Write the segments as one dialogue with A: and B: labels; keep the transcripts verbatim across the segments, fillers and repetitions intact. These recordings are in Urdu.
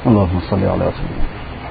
A: اللهم صل على سيدنا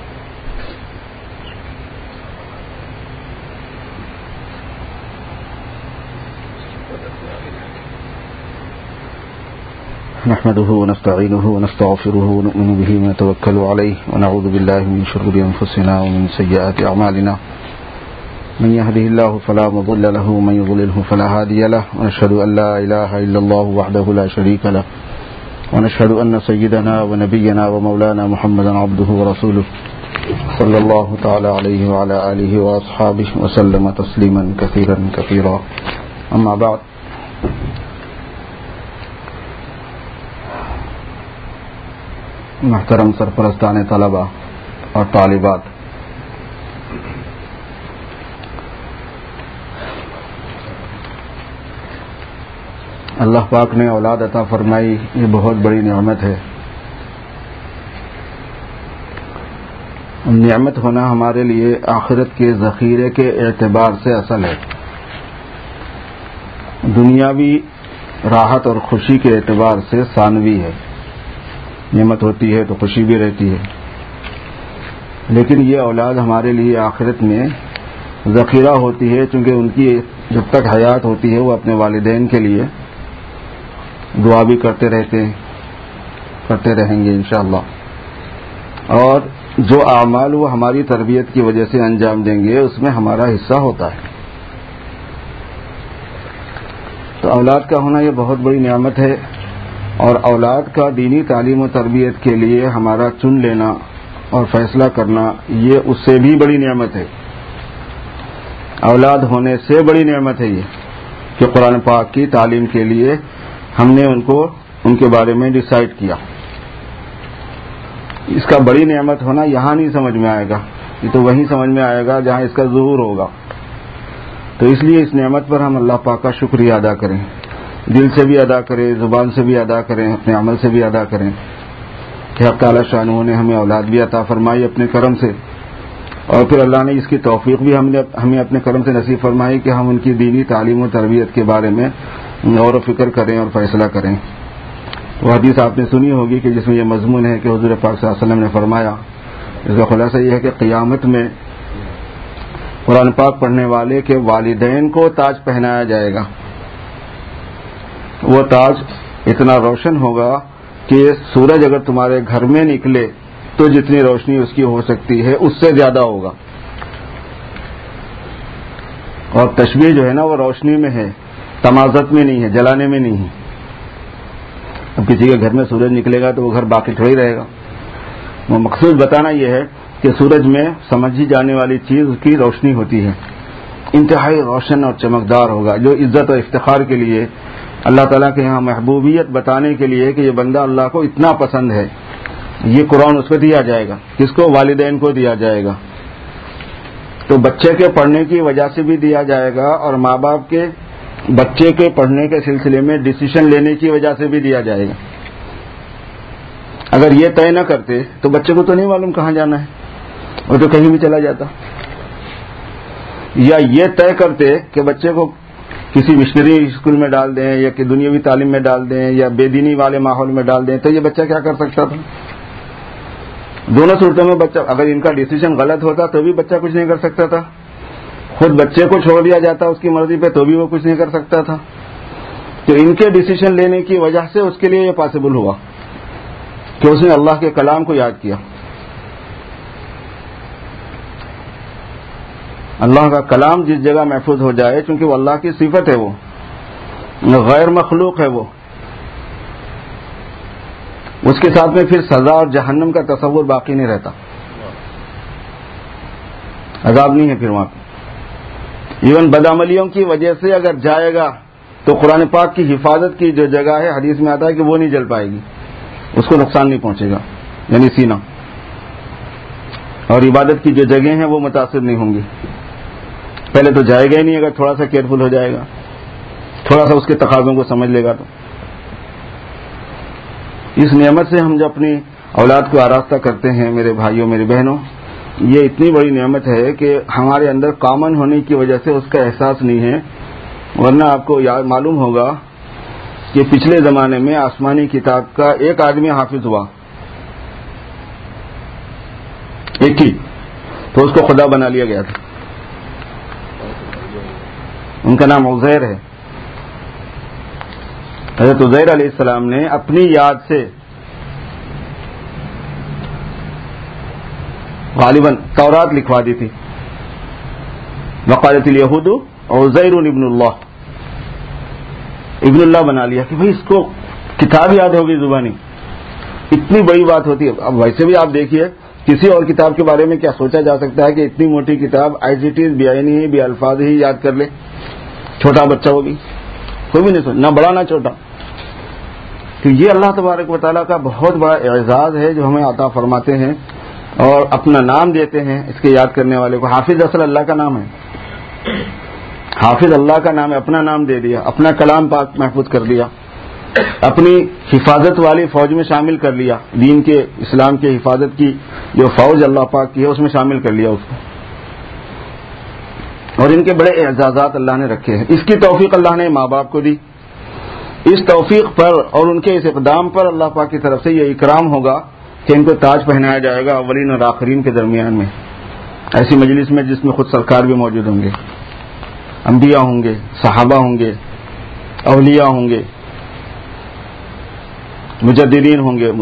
A: نحمده ونستعينه ونستغفره ونؤمن به ونتوكل عليه ونعوذ بالله من شرور أنفسنا ومن سيئات أعمالنا من يهده الله فلا مضل له ومن يضلله فلا هادي له ونشهد أن لا إله إلا الله وحده لا شريك له ونشهد أن سيدنا ونبينا ومولانا محمدا عبده ورسوله صلى الله تعالى عليه وعلى آله وأصحابه وسلم تسليما كثيرا كثيرا أما بعد. محترم سرپرستان طلبہ اور طالبات، اللہ پاک نے اولاد عطا فرمائی، یہ بہت بڑی نعمت ہے. نعمت ہونا ہمارے لیے آخرت کے ذخیرے کے اعتبار سے اصل ہے. دنیاوی راحت اور خوشی کے اعتبار سے ثانوی ہے. نعمت ہوتی ہے تو خوشی بھی رہتی ہے، لیکن یہ اولاد ہمارے لیے آخرت میں ذخیرہ ہوتی ہے، چونکہ ان کی جب تک حیات ہوتی ہے وہ اپنے والدین کے لیے دعا بھی کرتے رہتے ہیں، کرتے رہیں گے انشاءاللہ. اور جو اعمال وہ ہماری تربیت کی وجہ سے انجام دیں گے اس میں ہمارا حصہ ہوتا ہے. تو اولاد کا ہونا یہ بہت بڑی نعمت ہے، اور اولاد کا دینی تعلیم و تربیت کے لیے ہمارا چن لینا اور فیصلہ کرنا یہ اس سے بھی بڑی نعمت ہے. اولاد ہونے سے بڑی نعمت ہے یہ کہ قرآن پاک کی تعلیم کے لیے ہم نے ان کو ان کے بارے میں ڈیسائیڈ کیا. اس کا بڑی نعمت ہونا یہاں نہیں سمجھ میں آئے گا، یہ تو وہیں سمجھ میں آئے گا جہاں اس کا ظہور ہوگا. تو اس لیے اس نعمت پر ہم اللہ پاک کا شکریہ ادا کریں، دل سے بھی ادا کریں، زبان سے بھی ادا کریں، اپنے عمل سے بھی ادا کریں کہ حق تعالی شانہ نے ہمیں اولاد بھی عطا فرمائی اپنے کرم سے، اور پھر اللہ نے اس کی توفیق بھی ہم نے ہمیں اپنے کرم سے نصیب فرمائی کہ ہم ان کی دینی تعلیم و تربیت کے بارے میں غور و فکر کریں اور فیصلہ کریں. وہ حدیث آپ نے سنی ہوگی کہ جس میں یہ مضمون ہے کہ حضور پاک صلی اللہ علیہ وسلم نے فرمایا، اس کا خلاصہ یہ ہے کہ قیامت میں قرآن پاک پڑھنے والے کے والدین کو تاج پہنایا جائے گا. وہ تاج اتنا روشن ہوگا کہ سورج اگر تمہارے گھر میں نکلے تو جتنی روشنی اس کی ہو سکتی ہے اس سے زیادہ ہوگا. اور تشبیہ جو ہے نا وہ روشنی میں ہے، تمازت میں نہیں ہے، جلانے میں نہیں ہے. اب کسی کے گھر میں سورج نکلے گا تو وہ گھر باقی تھوڑی رہے گا. وہ مقصود بتانا یہ ہے کہ سورج میں سمجھی جانے والی چیز اس کی روشنی ہوتی ہے، انتہائی روشن اور چمکدار ہوگا، جو عزت اور افتخار کے لیے اللہ تعالیٰ کے یہاں محبوبیت بتانے کے لیے کہ یہ بندہ اللہ کو اتنا پسند ہے، یہ قرآن اس کو دیا جائے گا. کس کو؟ والدین کو دیا جائے گا. تو بچے کے پڑھنے کی وجہ سے بھی دیا جائے گا، اور ماں باپ کے بچے کے پڑھنے کے سلسلے میں ڈیسیشن لینے کی وجہ سے بھی دیا جائے گا. اگر یہ طے نہ کرتے تو بچے کو تو نہیں معلوم کہاں جانا ہے، وہ تو کہیں بھی چلا جاتا. یا یہ طے کرتے کہ بچے کو کسی مشنری اسکول میں ڈال دیں یا کہ دنیاوی تعلیم میں ڈال دیں یا بے دینی والے ماحول میں ڈال دیں، تو یہ بچہ کیا کر سکتا تھا؟ دونوں صورتوں میں بچہ، اگر ان کا ڈیسیژن غلط ہوتا تو بھی بچہ کچھ نہیں کر سکتا تھا، خود بچے کو چھوڑ دیا جاتا اس کی مرضی پہ تو بھی وہ کچھ نہیں کر سکتا تھا. تو ان کے ڈیسیژن لینے کی وجہ سے اس کے لیے یہ پاسبل ہوا کہ اس نے اللہ کے کلام کو یاد کیا. اللہ کا کلام جس جگہ محفوظ ہو جائے، چونکہ وہ اللہ کی صفت ہے، وہ غیر مخلوق ہے، وہ اس کے ساتھ میں پھر سزا اور جہنم کا تصور باقی نہیں رہتا، عذاب نہیں ہے پھر وہاں پہ. ایون بدعملیوں کی وجہ سے اگر جائے گا تو قرآن پاک کی حفاظت کی جو جگہ ہے، حدیث میں آتا ہے کہ وہ نہیں جل پائے گی، اس کو نقصان نہیں پہنچے گا، یعنی سینہ. اور عبادت کی جو جگہیں ہیں وہ متاثر نہیں ہوں گی. پہلے تو جائے گا ہی نہیں اگر تھوڑا سا کیئرفل ہو جائے گا، تھوڑا سا اس کے تقاضوں کو سمجھ لے گا. تو اس نعمت سے ہم جو اپنی اولاد کو آراستہ کرتے ہیں، میرے بھائیوں میری بہنوں، یہ اتنی بڑی نعمت ہے کہ ہمارے اندر کامن ہونے کی وجہ سے اس کا احساس نہیں ہے. ورنہ آپ کو یاد معلوم ہوگا کہ پچھلے زمانے میں آسمانی کتاب کا ایک آدمی حافظ ہوا، ایک ہی، تو اس کو خدا بنا لیا گیا تھا. ان کا نام عزیر ہے. حضرت عزیر علیہ السلام نے اپنی یاد سے غالباً تورات لکھوا دی تھی. وقالت الیہود عزیر ابن اللہ، ابن اللہ بنا لیا کہ بھئی اس کو کتاب یاد ہوگی زبانی. اتنی بڑی بات ہوتی ہے. اب ویسے بھی آپ دیکھیے کسی اور کتاب کے بارے میں کیا سوچا جا سکتا ہے کہ اتنی موٹی کتاب ایز اٹ از بیانی ہی بے الفاظ ہی یاد کر لے. چھوٹا بچہ وہ بھی کوئی بھی نہیں سوچ، نہ بڑا نہ چھوٹا. تو یہ اللہ تبارک و تعالیٰ کا بہت بڑا اعزاز ہے جو ہمیں عطا فرماتے ہیں اور اپنا نام دیتے ہیں اس کے یاد کرنے والے کو. حافظ اصل اللہ کا نام ہے، حافظ اللہ کا نام ہے، اپنا نام دے دیا، اپنا کلام پاک محفوظ کر لیا، اپنی حفاظت والی فوج میں شامل کر لیا. دین کے اسلام کے حفاظت کی جو فوج اللہ پاک کی ہے اس میں شامل کر لیا اس کو. اور ان کے بڑے اعزازات اللہ نے رکھے ہیں. اس کی توفیق اللہ نے ماں باپ کو دی. اس توفیق پر اور ان کے اس اقدام پر اللہ پاک کی طرف سے یہ اکرام ہوگا کہ ان کو تاج پہنایا جائے گا اولین اور آخرین کے درمیان میں، ایسی مجلس میں جس میں خود سرکار بھی موجود ہوں گے، انبیاء ہوں گے، صحابہ ہوں گے، اولیاء ہوں گے، مجددین ہوں گے،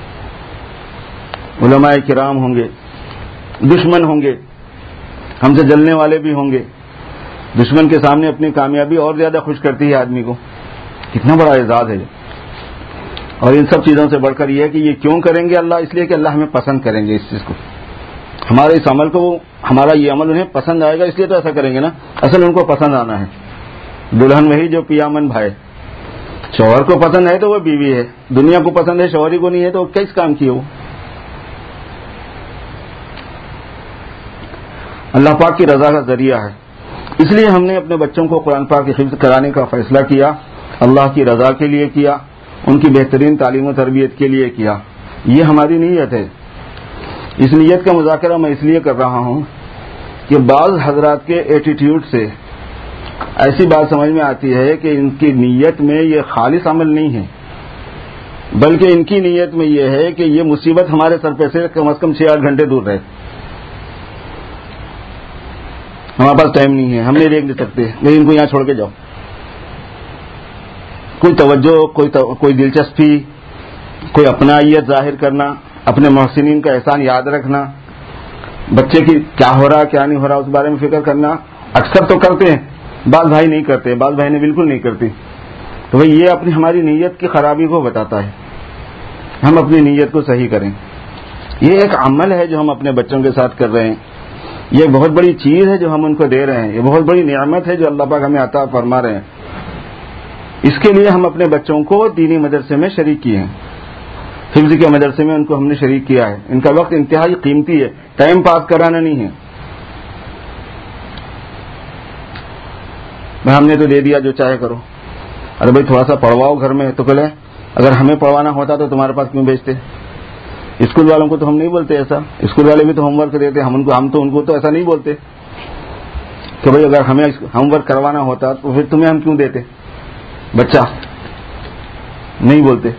A: علماء کرام ہوں گے، دشمن ہوں گے، ہم سے جلنے والے بھی ہوں گے. دشمن کے سامنے اپنی کامیابی اور زیادہ خوش کرتی ہے آدمی کو. کتنا بڑا اعزاز ہے. اور ان سب چیزوں سے بڑھ کر یہ ہے کہ یہ کیوں کریں گے اللہ؟ اس لیے کہ اللہ ہمیں پسند کریں گے اس چیز کو. ہمارے اس عمل کو، ہمارا یہ عمل انہیں پسند آئے گا اس لیے تو ایسا کریں گے نا. اصل ان کو پسند آنا ہے. دلہن وہی جو پیامن بھائے. شوہر کو پسند ہے تو وہ بیوی ہے، دنیا کو پسند ہے شوہر کو نہیں ہے تو کس کام کی وہ. اللہ پاک کی رضا کا ذریعہ ہے. اس لیے ہم نے اپنے بچوں کو قرآن پاک کی حفظ کرانے کا فیصلہ کیا. اللہ کی رضا کے لیے کیا، ان کی بہترین تعلیم و تربیت کے لیے کیا. یہ ہماری نیت ہے. اس نیت کا مذاکرہ میں اس لیے کر رہا ہوں کہ بعض حضرات کے ایٹیٹیوڈ سے ایسی بات سمجھ میں آتی ہے کہ ان کی نیت میں یہ خالص عمل نہیں ہے، بلکہ ان کی نیت میں یہ ہے کہ یہ مصیبت ہمارے سر پہ سے کم از کم چھ آٹھ گھنٹے دور رہے. ہمارے پاس ٹائم نہیں ہے، ہم نہیں دیکھ نہیں سکتے، نہیں ان کو یہاں چھوڑ کے جاؤ. کوئی توجہ، کوئی تو, کوئی دلچسپی، کوئی اپنائیت ظاہر کرنا، اپنے محسنین کا احسان یاد رکھنا، بچے کی کیا ہو رہا کیا نہیں ہو رہا اس بارے میں فکر کرنا. اکثر تو کرتے ہیں، بعض بھائی نہیں کرتے، بعض بھائی نے بالکل نہیں کرتی. تو بھائی یہ اپنی ہماری نیت کی خرابی کو بتاتا ہے. ہم اپنی نیت کو صحیح کریں. یہ ایک عمل ہے جو ہم اپنے بچوں کے ساتھ کر رہے ہیں. یہ بہت بڑی چیز ہے جو ہم ان کو دے رہے ہیں. یہ بہت بڑی نعمت ہے جو اللہ پاک ہمیں عطا فرما رہے ہیں. اس کے لیے ہم اپنے بچوں کو دینی مدرسے میں شریک کیے ہیں. حفظ کے مدرسے میں ان کو ہم نے شریک کیا ہے. ان کا وقت انتہائی قیمتی ہے، ٹائم پاس کرانا نہیں ہے. میں ہم نے تو دے دیا جو چاہے کرو. ارے بھائی تھوڑا سا پڑھواؤ گھر میں تو کہلے اگر ہمیں پڑھوانا ہوتا تو تمہارے پاس کیوں بھیجتے؟ اسکول والوں کو تو ہم نہیں بولتے ایسا. اسکول والے بھی تو ہوم ورک دیتے، ہم ان کو ہم تو ان کو تو ایسا نہیں بولتے کہ بھائی اگر ہمیں ہوم ورک کروانا ہوتا تو پھر تمہیں ہم کیوں دیتے. بچہ نہیں بولتے،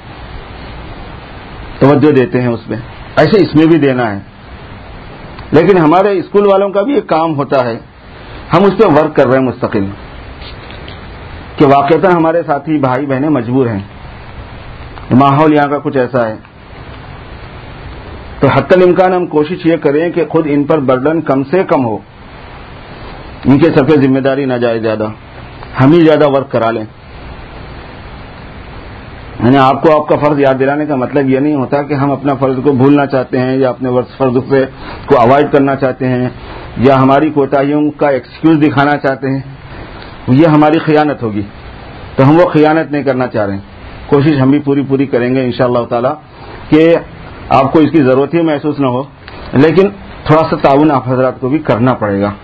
A: توجہ دیتے ہیں اس میں. ایسے اس میں بھی دینا ہے. لیکن ہمارے اسکول والوں کا بھی ایک کام ہوتا ہے، ہم اس پہ ورک کر رہے ہیں مستقل کہ واقعتاً ہمارے ساتھی بھائی بہنیں مجبور ہیں. ماحول یہاں کا کچھ ایسا ہے تو حتی الامکان ہم کوشش یہ کریں کہ خود ان پر برڈن کم سے کم ہو. ان کے سب ذمہ داری نہ جائے زیادہ، ہم ہی زیادہ ورک کرا لیں. یعنی آپ کو آپ کا فرض یاد دلانے کا مطلب یہ نہیں ہوتا کہ ہم اپنا فرض کو بھولنا چاہتے ہیں یا اپنے فرض سے کو اوائڈ کرنا چاہتے ہیں یا ہماری کوتاہیوں کا ایکسکیوز دکھانا چاہتے ہیں. یہ ہماری خیانت ہوگی. تو ہم وہ خیانت نہیں کرنا چاہ رہے ہیں. کوشش ہم بھی پوری پوری کریں گے انشاءاللہ تعالی کہ آپ کو اس کی ضرورت ہی محسوس نہ ہو، لیکن تھوڑا سا تعاون آپ حضرات کو بھی کرنا پڑے گا.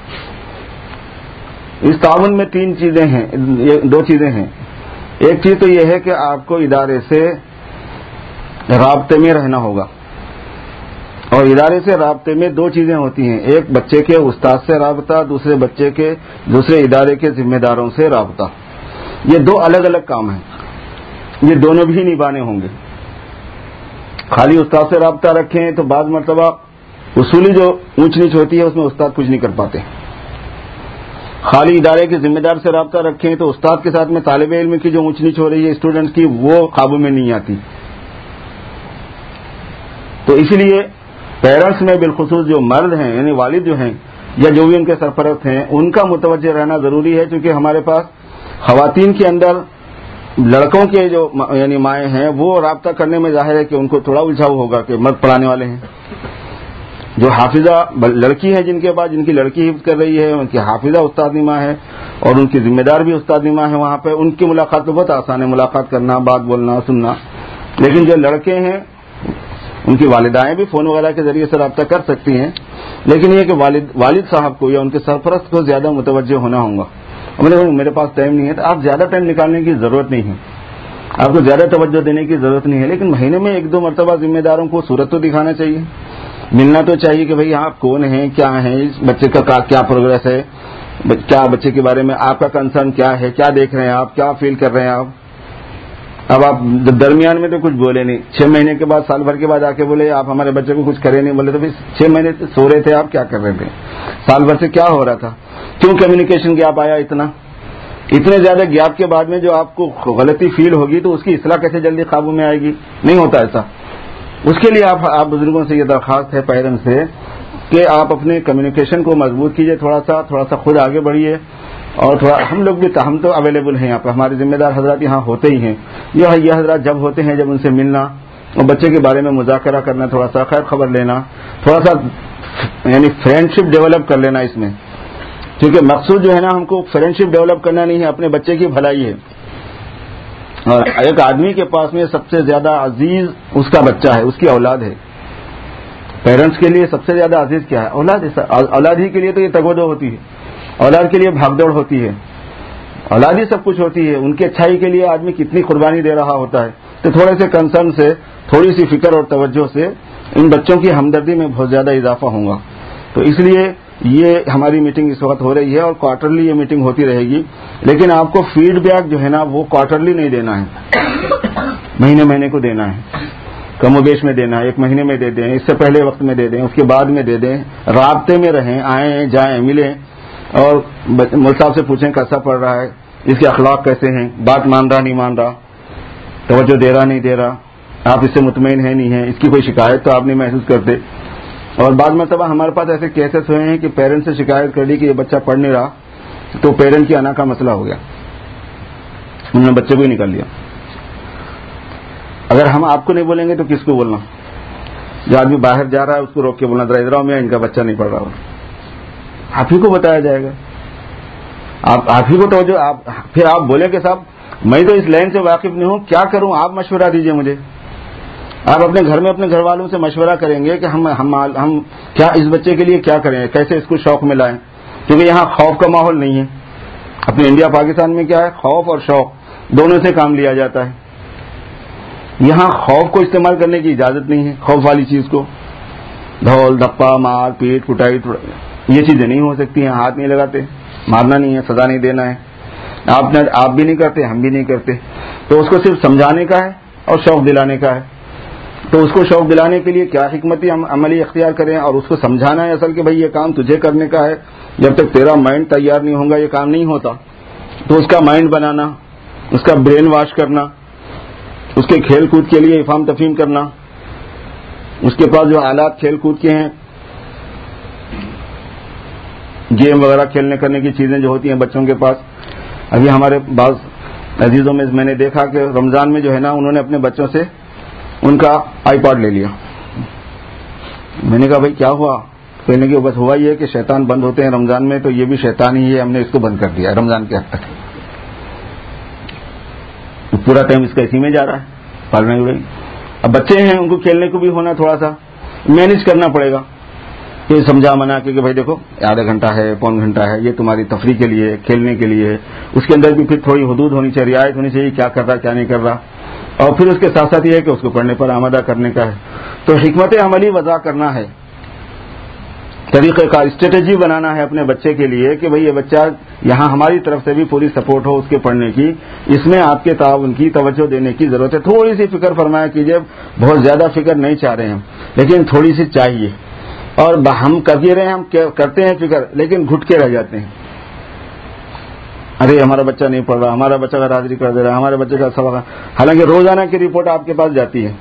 A: اس تعاون میں تین چیزیں ہیں، دو چیزیں ہیں. ایک چیز تو یہ ہے کہ آپ کو ادارے سے رابطے میں رہنا ہوگا، اور ادارے سے رابطے میں دو چیزیں ہوتی ہیں. ایک بچے کے استاد سے رابطہ، دوسرے بچے کے دوسرے ادارے کے ذمہ داروں سے رابطہ. یہ دو الگ الگ کام ہیں، یہ دونوں بھی نبھانے ہوں گے. خالی استاد سے رابطہ رکھیں تو بعض مرتبہ اصولی جو اونچ نیچ ہوتی ہے اس میں استاد کچھ نہیں کر پاتے. خالی ادارے کے ذمہ دار سے رابطہ رکھیں تو استاد کے ساتھ میں طالب علم کی جو اونچ نیچ ہو رہی ہے اسٹوڈنٹس کی وہ قابو میں نہیں آتی. تو اسی لیے پیرنٹس میں بالخصوص جو مرد ہیں یعنی والد جو ہیں یا جو بھی ان کے سرپرست ہیں ان کا متوجہ رہنا ضروری ہے, کیونکہ ہمارے پاس خواتین کے اندر لڑکوں کے جو یعنی مائیں ہیں وہ رابطہ کرنے میں ظاہر ہے کہ ان کو تھوڑا الجھاؤ ہوگا کہ مرد پڑھانے والے ہیں. جو حافظہ لڑکی ہے جن کے بعد جن کی لڑکی حفظ کر رہی ہے ان کی حافظہ استاد نما ہے اور ان کی ذمہ دار بھی استاد نما ہے, وہاں پہ ان کی ملاقات تو بہت آسان ہے, ملاقات کرنا, بات بولنا, سننا. لیکن جو لڑکے ہیں ان کی والدائیں بھی فون وغیرہ کے ذریعے سے رابطہ کر سکتی ہیں, لیکن یہ کہ والد والد صاحب کو یا ان کے سرپرست کو زیادہ متوجہ ہونا ہوگا. میرے پاس ٹائم نہیں ہے تو آپ زیادہ ٹائم نکالنے کی ضرورت نہیں ہے, آپ کو زیادہ توجہ دینے کی ضرورت نہیں ہے, لیکن مہینے میں ایک دو مرتبہ ذمہ داروں کو صورت تو دکھانا چاہیے, ملنا تو چاہیے کہ بھئی آپ کون ہیں, کیا ہیں, اس بچے کا کیا پروگریس ہے, کیا بچے کے بارے میں آپ کا کنسرن کیا ہے, کیا دیکھ رہے ہیں آپ, کیا فیل کر رہے ہیں آپ. اب آپ درمیان میں تو کچھ بولے نہیں, چھ مہینے کے بعد سال بھر کے بعد آ کے بولے آپ ہمارے بچے کو کچھ کرے نہیں, بولے تو چھ مہینے سو رہے تھے آپ, کیا کر رہے تھے, سال بھر سے کیا ہو رہا تھا, کیوں کمیونیکیشن گیپ آیا اتنا. اتنے زیادہ گیپ کے بعد میں جو آپ کو غلطی فیل ہوگی تو اس کی اصلاح کیسے جلدی قابو میں آئے گی, نہیں ہوتا ایسا. اس کے لیے آپ آپ بزرگوں سے یہ درخواست ہے پیرنٹس سے کہ آپ اپنے کمیونیکیشن کو مضبوط کیجئے, تھوڑا سا تھوڑا سا خود آگے بڑھیے, اور تھوڑا ہم لوگ بھی ہم تو اویلیبل ہیں یہاں پہ, ہمارے ذمہ دار حضرات یہاں ہوتے ہی ہیں. یہ یہ حضرات جب ہوتے ہیں جب ان سے ملنا اور بچے کے بارے میں مذاکرہ کرنا, تھوڑا سا خیر خبر لینا, تھوڑا سا یعنی فرینڈ شپ ڈیولپ کر لینا اس میں, کیونکہ مقصود جو ہے نا ہم کو فرینڈ شپ ڈیولپ کرنا نہیں ہے, اپنے بچے کی بھلائی ہے. اور ایک آدمی کے پاس میں سب سے زیادہ عزیز اس کا بچہ ہے, اس کی اولاد ہے. پیرنٹس کے لیے سب سے زیادہ عزیز کیا ہے؟ اولاد. اولاد ہی کے لیے تو یہ تگودو ہوتی ہے, اولاد کے لیے بھاگ دوڑ ہوتی ہے, اولاد ہی سب کچھ ہوتی ہے. ان کی اچھائی کے لیے آدمی کتنی قربانی دے رہا ہوتا ہے. تو تھوڑے سے کنسرن سے, تھوڑی سی فکر اور توجہ سے ان بچوں کی ہمدردی میں بہت زیادہ اضافہ ہوگا. تو اس لیے یہ ہماری میٹنگ اس وقت ہو رہی ہے اور کوارٹرلی یہ میٹنگ ہوتی رہے گی, لیکن آپ کو فیڈ بیک جو ہے نا وہ کوارٹرلی نہیں دینا ہے, مہینے مہینے کو دینا ہے, کم و بیش میں دینا ہے. ایک مہینے میں دے دیں, اس سے پہلے وقت میں دے دیں, اس کے بعد میں دے دیں. رابطے میں رہیں, آئیں جائیں, ملیں, اور مول صاحب سے پوچھیں کیسا پڑھ رہا ہے, اس کے اخلاق کیسے ہیں, بات مان رہا نہیں مان رہا, توجہ دے رہا نہیں دے رہا, آپ اس سے مطمئن ہیں نہیں ہیں, اس کی کوئی شکایت تو آپ نہیں محسوس کرتے. اور بعض مرتبہ ہمارے پاس ایسے کیسز ہوئے ہیں کہ پیرنٹ سے شکایت کر دی کہ یہ بچہ پڑھ نہیں رہا, تو پیرنٹ کی انا کا مسئلہ ہو گیا, انہوں نے بچے کو ہی نکال لیا. اگر ہم آپ کو نہیں بولیں گے تو کس کو بولنا؟ جو آدمی باہر جا رہا ہے اس کو روک کے بولنا ذرا ادھر آؤ, میں ان کا بچہ نہیں پڑھ رہا ہوں, آپ ہی کو بتایا جائے گا, آپ آپ ہی کو توجہ. آپ پھر آپ بولے کہ صاحب میں تو اس لائن سے واقف نہیں ہوں, کیا کروں, آپ مشورہ دیجئے مجھے. آپ اپنے گھر میں اپنے گھر والوں سے مشورہ کریں گے کہ ہم ہم ہم کیا اس بچے کے لیے کیا کریں, کیسے اس کو شوق میں لائیں, کیونکہ یہاں خوف کا ماحول نہیں ہے. اپنے انڈیا پاکستان میں کیا ہے, خوف اور شوق دونوں سے کام لیا جاتا ہے. یہاں خوف کو استعمال کرنے کی اجازت نہیں ہے, خوف والی چیز کو, دھول دھپا مار پیٹ کٹائی یہ چیزیں نہیں ہو سکتی ہیں. ہاتھ نہیں لگاتے, مارنا نہیں ہے, سزا نہیں دینا ہے, آپ نے آپ بھی نہیں کرتے, ہم بھی نہیں کرتے. تو اس کو صرف سمجھانے کا ہے اور شوق دلانے کا ہے. تو اس کو شوق دلانے کے لیے کیا حکمتی عملی اختیار کریں, اور اس کو سمجھانا ہے اصل کہ بھائی یہ کام تجھے کرنے کا ہے, جب تک تیرا مائنڈ تیار نہیں ہوگا یہ کام نہیں ہوتا. تو اس کا مائنڈ بنانا, اس کا برین واش کرنا, اس کے کھیل کود کے لیے افہام تفہیم کرنا, اس کے پاس جو آلات کھیل کود کے ہیں, گیم وغیرہ کھیلنے کرنے کی چیزیں جو ہوتی ہیں بچوں کے پاس. ابھی ہمارے بعض عزیزوں میں میں نے دیکھا کہ رمضان میں جو ہے نا انہوں نے اپنے بچوں سے ان کا آئی پاڈ لے لیا. میں نے کہا بھائی کیا ہوا؟ کہنے کی بس ہوا یہ کہ شیطان بند ہوتے ہیں رمضان میں, تو یہ بھی شیطان ہی ہے, ہم نے اس کو بند کر دیا رمضان کے حد تک. پورا ٹائم اس کا اسی میں جا رہا ہے, پالنے اڑائی. اب بچے ہیں, ان کو کھیلنے کو بھی ہونا, تھوڑا سا مینج کرنا پڑے گا. یہ سمجھا منا کہ بھائی دیکھو آدھا گھنٹہ ہے, پون گھنٹہ ہے, یہ تمہاری تفریح کے لیے, کھیلنے کے لیے. اس کے اندر بھی پھر تھوڑی حدود ہونی چاہیے, رعایت ہونی چاہیے, کیا کر رہا کیا نہیں کر رہا. اور پھر اس کے ساتھ ساتھ یہ ہے کہ اس کو پڑھنے پر آمادہ کرنے کا ہے. تو حکمت عملی وضع کرنا ہے, طریقہ کار, اسٹریٹجی بنانا ہے اپنے بچے کے لیے کہ بھئی یہ بچہ یہاں ہماری طرف سے بھی پوری سپورٹ ہو اس کے پڑھنے کی, اس میں آپ کے تعاون کی توجہ دینے کی ضرورت ہے. تھوڑی سی فکر فرمایا کیجیے, بہت زیادہ فکر نہیں چاہ رہے ہیں لیکن تھوڑی سی چاہیے اور ہم کر یہ رہے ہیں، ہم کرتے ہیں فکر، لیکن گھٹ کے رہ جاتے ہیں. ارے ہمارا بچہ نہیں پڑھ رہا، ہمارا بچہ کا حاضری کر دے رہا، ہمارے بچے کا سبق، حالانکہ روزانہ کی رپورٹ آپ کے پاس جاتی ہے.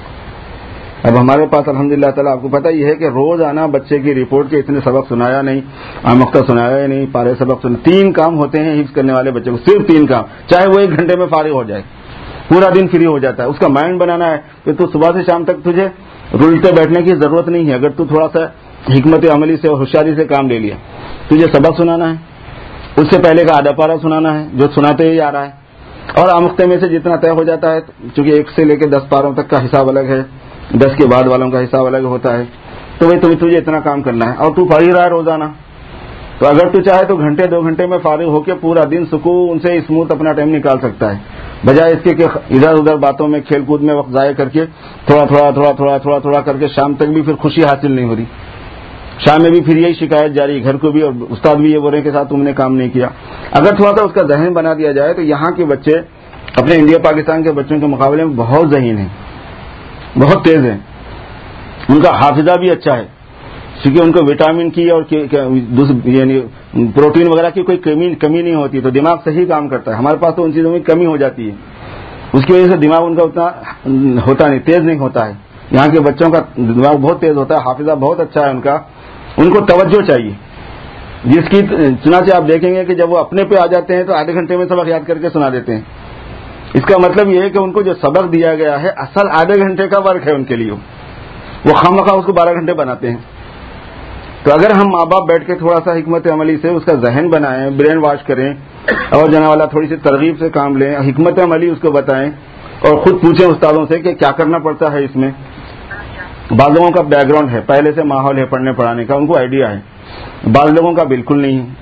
A: اب ہمارے پاس الحمدللہ تعالیٰ آپ کو پتہ یہ ہے کہ روزانہ بچے کی رپورٹ کے اتنے سبق سنایا نہیں، آمختہ سنایا ہی نہیں، پارے سبق سنا. تین کام ہوتے ہیں حفظ کرنے والے بچے کو، صرف تین کام، چاہے وہ ایک گھنٹے میں فارغ ہو جائے، پورا دن فری ہو جاتا ہے. اس کا مائنڈ بنانا ہے کہ تو صبح سے شام تک تجھے رلتے بیٹھنے کی ضرورت نہیں ہے. اگر تو تھوڑا سا حکمت عملی سے اور ہوشیاری سے کام لے لیا، تجھے سبق سنانا ہے، اس سے پہلے کا آدھا پارا سنانا ہے جو سناتے ہی آ رہا ہے، اور آمختہ میں سے جتنا طے ہو جاتا ہے، چونکہ ایک سے لے کے دس پاروں تک کا حساب الگ ہے، دس کے بعد والوں کا حساب الگ ہوتا ہے، تو وہی تمہیں تجھے اتنا کام کرنا ہے، اور تو پڑھ ہی رہا ہے روزانہ. تو اگر تو چاہے تو گھنٹے دو گھنٹے میں فارغ ہو کے پورا دن سکون سے اسموتھ اپنا ٹائم نکال سکتا ہے، بجائے اس کے کہ ادھر ادھر باتوں میں کھیل کود میں وقت ضائع کر کے تھوڑا تھوڑا تھوڑا تھوڑا تھوڑا تھوڑا کر کے شام تک بھی پھر خوشی حاصل نہیں ہو رہی. شام میں بھی پھر یہی شکایت جاری، گھر کو بھی، اور استاد بھی یہ بول رہے ہیں کہ ساتھ تم نے کام نہیں کیا. اگر تھوڑا سا اس کا ذہن بنا دیا جائے تو یہاں کے بچے اپنے انڈیا پاکستان کے بچوں کے مقابلے میں بہت ذہین ہیں، بہت تیز ہیں. ان کا حافظہ بھی اچھا ہے، کیونکہ ان کو وٹامن کی اور یعنی پروٹین وغیرہ کی کوئی کمی کمی نہیں ہوتی، تو دماغ صحیح کام کرتا ہے. ہمارے پاس تو ان چیزوں میں کمی ہو جاتی ہے، اس کی وجہ سے دماغ ان کا اتنا ہوتا نہیں، تیز نہیں ہوتا ہے. یہاں کے بچوں کا دماغ بہت تیز ہوتا ہے، حافظہ بہت اچھا ہے ان کا. ان کو توجہ چاہیے، جس کی چنانچہ آپ دیکھیں گے کہ جب وہ اپنے پہ آ جاتے ہیں تو آدھے گھنٹے میں سبق یاد کر کے سنا دیتے ہیں. اس کا مطلب یہ ہے کہ ان کو جو سبق دیا گیا ہے اصل آدھے گھنٹے کا ورک ہے ان کے لیے، وہ خامخواہ اس کو بارہ گھنٹے بناتے ہیں. تو اگر ہم ماں باپ بیٹھ کے تھوڑا سا حکمت عملی سے اس کا ذہن بنائیں، برین واش کریں، اور جنا والا تھوڑی سی ترغیب سے کام لیں، حکمت عملی اس کو بتائیں، اور خود پوچھیں استادوں سے کہ کیا کرنا پڑتا ہے اس میں. بعض لوگوں کا بیک گراؤنڈ ہے، پہلے سے ماحول ہے پڑھنے پڑھانے کا، ان کو آئیڈیا ہے. بعض لوگوں کا بالکل نہیں ہے.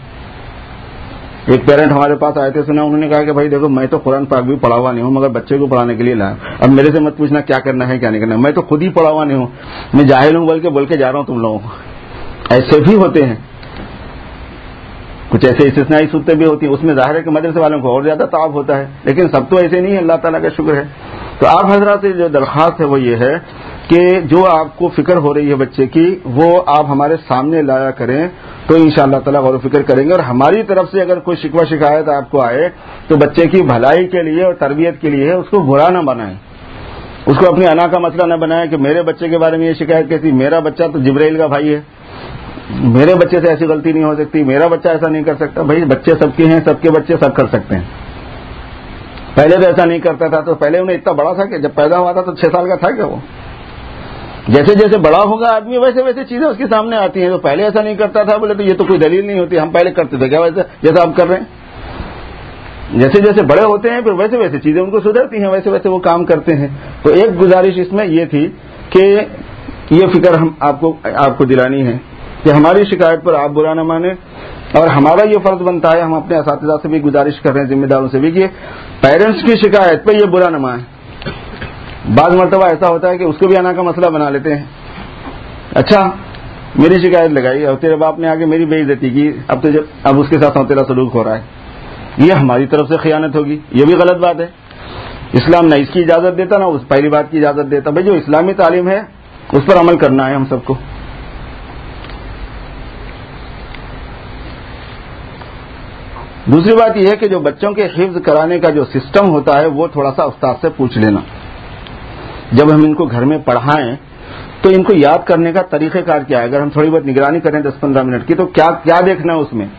A: ایک پیرنٹ ہمارے پاس آئے تھے، سنا، انہوں نے کہا کہ بھائی دیکھو میں تو قرآن پاک بھی پڑھا ہوا نہیں ہوں، مگر بچے کو پڑھانے کے لیے لایا. اب میرے سے مت پوچھنا کیا کرنا ہے کیا نہیں کرنا ہے، میں تو خود ہی پڑھا ہوا نہیں ہوں، میں جاہل ہوں بول کے بول کے جا رہا ہوں تم لوگوں کو. ایسے بھی ہوتے ہیں، کچھ ایسے استثنائی صورتیں بھی ہوتی ہیں، اس میں ظاہر ہے کہ مدرسے والوں کو اور زیادہ تعب ہوتا ہے، لیکن سب تو ایسے نہیں ہے، اللہ تعالیٰ کا شکر ہے. تو آپ حضرات سے جو درخواست ہے وہ یہ ہے کہ جو آپ کو فکر ہو رہی ہے بچے کی، وہ آپ ہمارے سامنے لایا کریں، تو انشاءاللہ تعالیٰ غور و فکر کریں گے. اور ہماری طرف سے اگر کوئی شکوہ شکایت آپ کو آئے تو بچے کی بھلائی کے لیے اور تربیت کے لیے اس کو برا نہ بنائیں، اس کو اپنی انا کا مسئلہ نہ بنائیں کہ میرے بچے کے بارے میں یہ شکایت کہتی، میرا بچہ تو جبرائیل کا بھائی ہے، میرے بچے سے ایسی غلطی نہیں ہو سکتی، میرا بچہ ایسا نہیں کر سکتا. بھائی بچے سب کے ہیں، سب کے بچے سب کر سکتے ہیں. پہلے تو ایسا نہیں کرتا تھا، تو پہلے انہیں اتنا بڑا تھا کہ جب پیدا ہوا تھا تو چھ سال کا تھا کیا وہ؟ جیسے جیسے بڑا ہوگا آدمی ویسے ویسے چیزیں اس کے سامنے آتی ہیں. تو پہلے ایسا نہیں کرتا تھا بولے تو یہ تو کوئی دلیل نہیں ہوتی، ہم پہلے کرتے تھے کیا ویسے جیسا آپ کر رہے ہیں. جیسے جیسے بڑے ہوتے ہیں پھر ویسے ویسے چیزیں ان کو سدھرتی ہیں، ویسے ویسے وہ کام کرتے ہیں. تو ایک گزارش اس میں یہ تھی کہ یہ فکر ہم آپ کو آپ کو دلانی ہے کہ ہماری شکایت پر آپ برا نہ مانیں، اور ہمارا یہ فرض بنتا ہے، ہم اپنے اساتذہ سے بھی گزارش کر رہے ہیں، ذمہ داروں سے بھی، کہ پیرنٹس کی شکایت پہ یہ برا نہ مانیں. بعض مرتبہ ایسا ہوتا ہے کہ اس کو بھی انا کا مسئلہ بنا لیتے ہیں. اچھا میری شکایت لگائی اور تیرے باپ نے آگے میری بے عزتی کی، اب تو جب اب اس کے ساتھ تیرا سلوک ہو رہا ہے، یہ ہماری طرف سے خیانت ہوگی، یہ بھی غلط بات ہے. اسلام نہ اس کی اجازت دیتا نہ اس پہلی بات کی اجازت دیتا. بھائی جو اسلامی تعلیم ہے اس پر عمل کرنا ہے ہم سب کو. دوسری بات یہ ہے کہ جو بچوں کے حفظ کرانے کا جو سسٹم ہوتا ہے وہ تھوڑا سا استاد سے پوچھ لینا. جب ہم ان کو گھر میں پڑھائیں تو ان کو یاد کرنے کا طریقہ کار کیا ہے. اگر ہم تھوڑی بہت نگرانی کریں دس پندرہ منٹ کی تو کیا کیا دیکھنا ہے اس میں،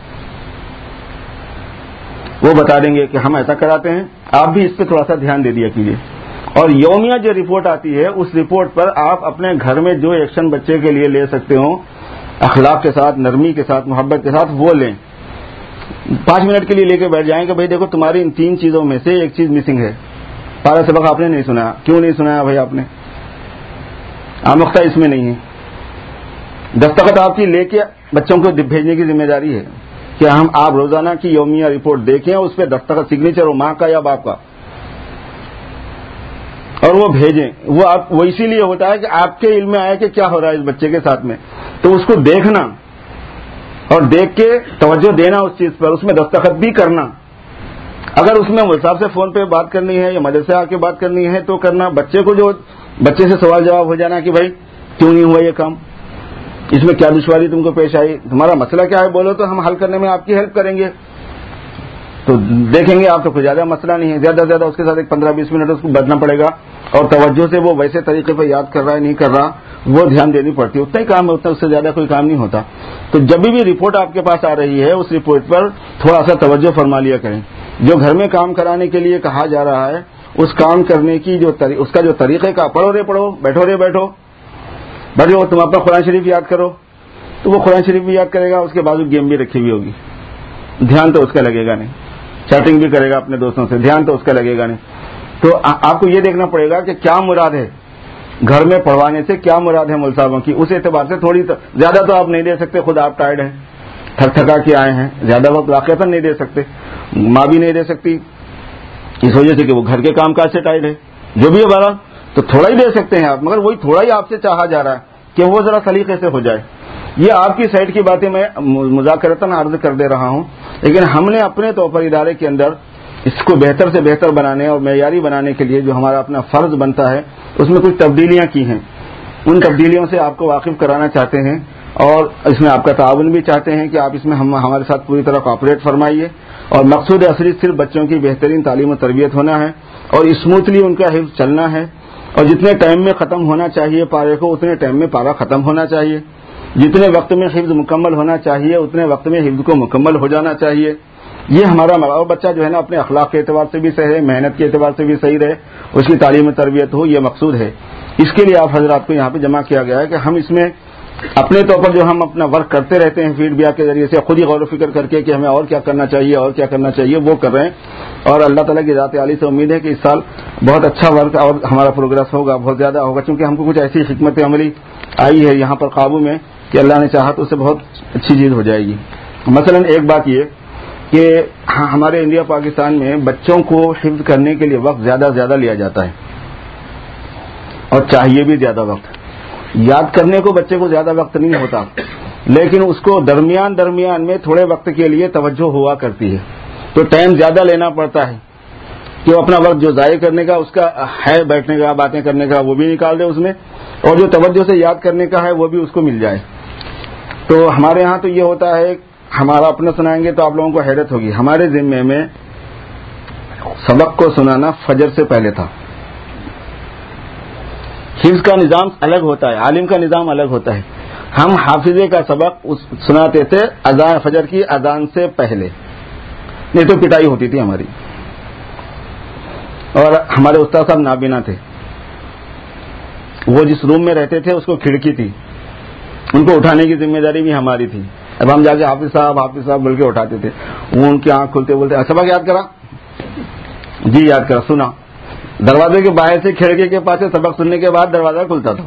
A: وہ بتا دیں گے کہ ہم ایسا کراتے ہیں، آپ بھی اس پہ تھوڑا سا دھیان دے دیا کیجیے. اور یومیہ جو رپورٹ آتی ہے اس رپورٹ پر آپ اپنے گھر میں جو ایکشن بچے کے لیے لے سکتے ہوں، اخلاق کے ساتھ، نرمی کے ساتھ، محبت کے ساتھ، وہ لیں. پانچ منٹ کے لیے لے کے بیٹھ جائیں کہ بھائی دیکھو تمہاری ان تین چیزوں میں سے ایک چیز مسنگ ہے. پارا سبق آپ نے نہیں سنایا، کیوں نہیں سنایا بھائی آپ نے؟ آمختہ اس میں نہیں ہے. دستخط آپ کی لے کے بچوں کو بھیجنے کی ذمہ داری ہے کہ ہم آپ روزانہ کی یومیہ رپورٹ دیکھیں، اس پہ دستخط سگنیچر ہو ماں کا یا باپ کا، اور وہ بھیجیں. وہ آپ وہ اسی لیے ہوتا ہے کہ آپ کے علم میں آئے کہ کیا ہو رہا ہے اس بچے کے ساتھ میں، تو اس کو دیکھنا اور دیکھ کے توجہ دینا اس چیز پر، اس میں دستخط بھی کرنا. اگر اس میں صاحب سے فون پہ بات کرنی ہے یا مدرسے آ کے بات کرنی ہے تو کرنا. بچے کو جو بچے سے سوال جواب ہو جانا کہ بھائی کیوں نہیں ہوا یہ کام، اس میں کیا دشواری تم کو پیش آئی, تمہارا مسئلہ کیا ہے بولو تو ہم حل کرنے میں آپ کی ہیلپ کریں گے. تو دیکھیں گے آپ تو کوئی زیادہ مسئلہ نہیں ہے, زیادہ سے زیادہ اس کے ساتھ ایک پندرہ بیس منٹ اس کو بیٹھنا پڑے گا, اور توجہ سے وہ ویسے طریقے پہ یاد کر رہا ہے نہیں کر رہا وہ دھیان دینی پڑتی ہے. اتنا ہی کام ہے, اتنا اس سے زیادہ کوئی کام نہیں ہوتا. تو جب بھی رپورٹ آپ کے پاس آ رہی ہے اس رپورٹ پر تھوڑا سا توجہ فرما لیا کریں. جو گھر میں کام کرانے کے لیے کہا جا رہا ہے اس کام کرنے کی جو اس کا جو طریقے کا, پڑھو رے پڑھو, بیٹھو رے بیٹھو بیٹھو, تم اپنا قرآن شریف یاد کرو, تو وہ قرآن شریف بھی یاد کرے گا, اس کے بعد گیم بھی رکھی ہوئی ہوگی, دھیان تو اس کا لگے گا نہیں. چیٹنگ بھی کرے گا اپنے دوستوں سے, دھیان تو اس کا لگے گا نہیں. تو آپ کو یہ دیکھنا پڑے گا کہ کیا مراد ہے گھر میں پڑھوانے سے, کیا مراد ہے مول صاحبوں کی. اس اعتبار سے تھوڑی زیادہ تو آپ نہیں دے سکتے, خود آپ ٹائرڈ ہیں, تھک تھکا کے آئے ہیں, زیادہ وقت واقعہ نہیں دے سکتے, ماں بھی نہیں دے سکتی اس وجہ سے کہ وہ گھر کے کام کاج سے ٹائرڈ ہے. جو بھی ہمارا تو تھوڑا ہی دے سکتے ہیں آپ, مگر وہی تھوڑا ہی آپ سے چاہا جا رہا ہے کہ وہ ذرا سلیقے سے ہو جائے. یہ آپ کی سائڈ کی باتیں میں مذاکرتاً عرض کر دے رہا ہوں, لیکن ہم نے اپنے طور پر ادارے کے اندر اس کو بہتر سے بہتر بنانے اور معیاری بنانے کے لیے جو ہمارا اپنا فرض بنتا ہے اس میں کچھ تبدیلیاں کی ہیں. ان تبدیلیوں سے آپ کو واقف کرانا چاہتے ہیں اور اس میں آپ کا تعاون بھی چاہتے ہیں کہ آپ اس میں ہم ہمارے ساتھ پوری طرح کوآپریٹ فرمائیے. اور مقصود اصلی صرف بچوں کی بہترین تعلیم و تربیت ہونا ہے اور اسموتھلی ان کا حفظ چلنا ہے, اور جتنے ٹائم میں ختم ہونا چاہیے پارے کو اتنے ٹائم میں پارا ختم ہونا چاہیے, جتنے وقت میں حفظ مکمل ہونا چاہیے اتنے وقت میں حفظ کو مکمل ہو جانا چاہیے. یہ ہمارا اور بچہ جو ہے نا اپنے اخلاق کے اعتبار سے بھی صحیح رہے, محنت کے اعتبار سے بھی صحیح رہے, اس کی تعلیم و تربیت ہو, یہ مقصود ہے. اس کے لیے آپ حضرات کو یہاں پہ جمع کیا گیا ہے کہ ہم اس میں اپنے طور پر جو ہم اپنا ورک کرتے رہتے ہیں فیڈ بیک کے ذریعے سے, خود ہی غور و فکر کر کے کہ ہمیں اور کیا کرنا چاہیے اور کیا کرنا چاہیے وہ کر رہے ہیں. اور اللہ تعالیٰ کی ذات عالی سے امید ہے کہ اس سال بہت اچھا ورک اور ہمارا پروگرس ہوگا, بہت زیادہ ہوگا, کیونکہ ہم کو کچھ ایسی حکمت عملی آئی ہے یہاں پر قابو میں کہ اللہ نے چاہا تو اس سے بہت اچھی چیز ہو جائے گی. مثلا ایک بات یہ کہ ہمارے انڈیا پاکستان میں بچوں کو حفظ کرنے کے لیے وقت زیادہ سے زیادہ لیا جاتا ہے اور چاہیے بھی زیادہ وقت. یاد کرنے کو بچے کو زیادہ وقت نہیں ہوتا, لیکن اس کو درمیان درمیان میں تھوڑے وقت کے لیے توجہ ہوا کرتی ہے, تو ٹائم زیادہ لینا پڑتا ہے کہ وہ اپنا وقت جو ضائع کرنے کا اس کا ہے, بیٹھنے کا باتیں کرنے کا, وہ بھی نکال دے اس میں, اور جو توجہ سے یاد کرنے کا ہے وہ بھی اس کو مل جائے. تو ہمارے یہاں تو یہ ہوتا ہے, ہمارا اپنا سنائیں گے تو آپ لوگوں کو حیرت ہوگی. ہمارے ذمے میں سبق کو سنانا فجر سے پہلے تھا. حفظ کا نظام الگ ہوتا ہے, عالم کا نظام الگ ہوتا ہے. ہم حافظے کا سبق سناتے تھے اذان فجر کی اذان سے پہلے, نہیں تو پٹائی ہوتی تھی ہماری. اور ہمارے استاد صاحب نابینا تھے, وہ جس روم میں رہتے تھے اس کو کھڑکی تھی, ان کو اٹھانے کی ذمہ داری بھی ہماری تھی. اب ہم جا کے حافظ صاحب حافظ صاحب بول کے اٹھاتے تھے, وہ ان کی آنکھ کھلتے بولتے سبق یاد کرا, جی یاد کرا, سنا. دروازے کے باہر سے کھڑکی کے پاس سے سبق سننے کے بعد دروازہ کھلتا تھا.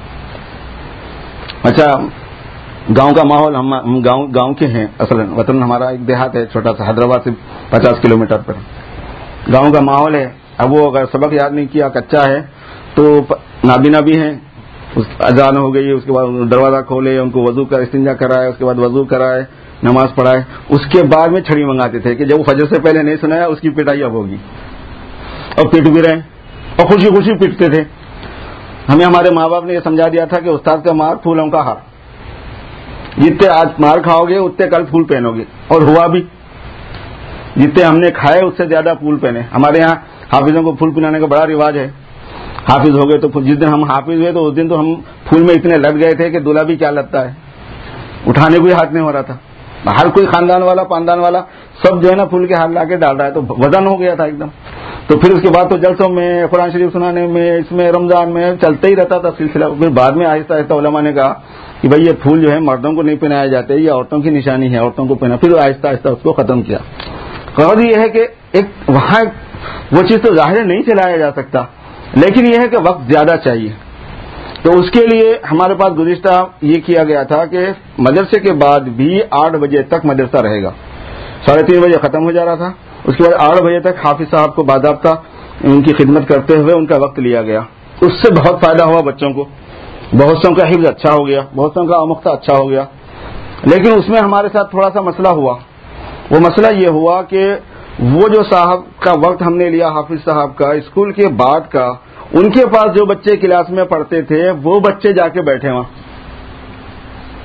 A: اچھا, گاؤں کا ماحول, ہم گاؤں گاؤں کے ہیں, اصل وطن ہمارا ایک دیہات ہے چھوٹا سا, حیدرآباد سے پچاس کلو میٹر پر. گاؤں کا ماحول ہے. اب وہ اگر سبق یاد نہیں کیا, کچا ہے, تو نابینا بھی ہیں, اذان ہو گئی, اس کے بعد دروازہ کھولے, ان کو وضو کا استنجا کرائے, اس کے بعد وضو کرائے, نماز پڑھائے, اس کے بعد میں چھڑی منگاتے تھے کہ جب وہ فجر سے پہلے نہیں سنایا اس کی پٹائی اب ہوگی. اور پیٹ بھی رہے, اور خوشی خوشی پیٹتے تھے. ہمیں ہمارے ماں باپ نے یہ سمجھا دیا تھا کہ استاد کا مار پھولوں کا ہار, جتنے آج مار کھاؤ گے اتنے کل پھول پہنو گے. اور ہوا بھی, جتنے ہم نے کھائے اس سے زیادہ پھول پہنے. ہمارے یہاں حافظوں کو پھول پہنانے کا بڑا رواج ہے. حافظ ہو گئے تو جس دن ہم حافظ ہوئے تو اس دن تو ہم پھول میں اتنے لگ گئے تھے کہ دلہا بھی کیا لگتا ہے, اٹھانے کو ہی ہاتھ نہیں ہو رہا تھا. ہر کوئی خاندان والا پاندان والا سب جو ہے نا پھول کے ہاتھ لا کے ڈال رہا ہے, تو وزن ہو گیا تھا ایک دم. تو پھر اس کے بعد تو جلسوں میں, قرآن شریف سنانے میں, اس میں رمضان میں چلتا ہی رہتا تھا سلسلہ. پھر بعد میں آہستہ آہستہ علماء نے کہا کہ بھائی یہ پھول جو ہے مردوں کو نہیں پہنائے جاتے, یہ عورتوں کی نشانی ہے, عورتوں کو پہنا. پھر آہستہ آہستہ اس کو ختم کیا. غرض یہ ہے کہ ایک وہاں وہ چیز تو ظاہر نہیں چلایا جا سکتا, لیکن یہ ہے کہ وقت زیادہ چاہیے. تو اس کے لیے ہمارے پاس گزشتہ یہ کیا گیا تھا کہ مدرسے کے بعد بھی آٹھ بجے تک مدرسہ رہے گا. ساڑھے تین بجے ختم ہو جا رہا تھا, اس کے بعد آٹھ بجے تک حافظ صاحب کو باضابطہ ان کی خدمت کرتے ہوئے ان کا وقت لیا گیا. اس سے بہت فائدہ ہوا بچوں کو, بہت سوں کا حفظ اچھا ہو گیا, بہت سوں کا آموختہ اچھا ہو گیا. لیکن اس میں ہمارے ساتھ تھوڑا سا مسئلہ ہوا. وہ مسئلہ یہ ہوا کہ وہ جو صاحب کا وقت ہم نے لیا حافظ صاحب کا اسکول کے بعد کا, ان کے پاس جو بچے کلاس میں پڑھتے تھے وہ بچے جا کے بیٹھے وہاں.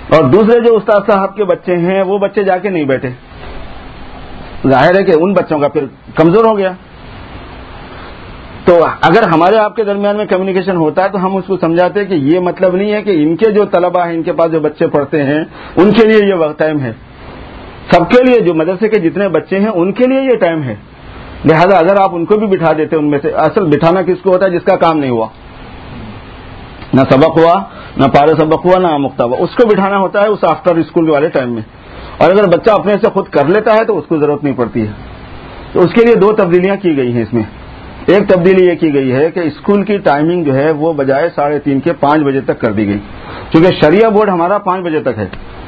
A: اور دوسرے جو استاد صاحب کے بچے ہیں وہ بچے جا کے نہیں بیٹھے، ظاہر ہے کہ ان بچوں کا پھر کمزور ہو گیا. تو اگر ہمارے آپ کے درمیان میں کمیونیکیشن ہوتا ہے تو ہم اس کو سمجھاتے ہیں کہ یہ مطلب نہیں ہے کہ ان کے جو طلبہ ہیں، ان کے پاس جو بچے پڑھتے ہیں، ان کے لیے یہ وقت ٹائم ہے. سب کے لیے جو مدرسے کے جتنے بچے ہیں ان کے لیے یہ ٹائم ہے. لہذا اگر آپ ان کو بھی بٹھا دیتے ان میں سے، اصل بٹھانا کس کو ہوتا ہے؟ جس کا کام نہیں ہوا، نہ سبق ہوا، نہ پارے سبق ہوا، نہ آموختہ ہوا، اس کو بٹھانا ہوتا ہے اس آفٹر اسکول والے ٹائم میں. اور اگر بچہ اپنے سے خود کر لیتا ہے تو اس کو ضرورت نہیں پڑتی ہے. تو اس کے لیے دو تبدیلیاں کی گئی ہیں اس میں. ایک تبدیلی یہ کی گئی ہے کہ اسکول کی ٹائمنگ جو ہے وہ بجائے ساڑھے تین کے پانچ بجے تک کر دی گئی، کیونکہ شریعہ بورڈ ہمارا پانچ بجے تک ہے.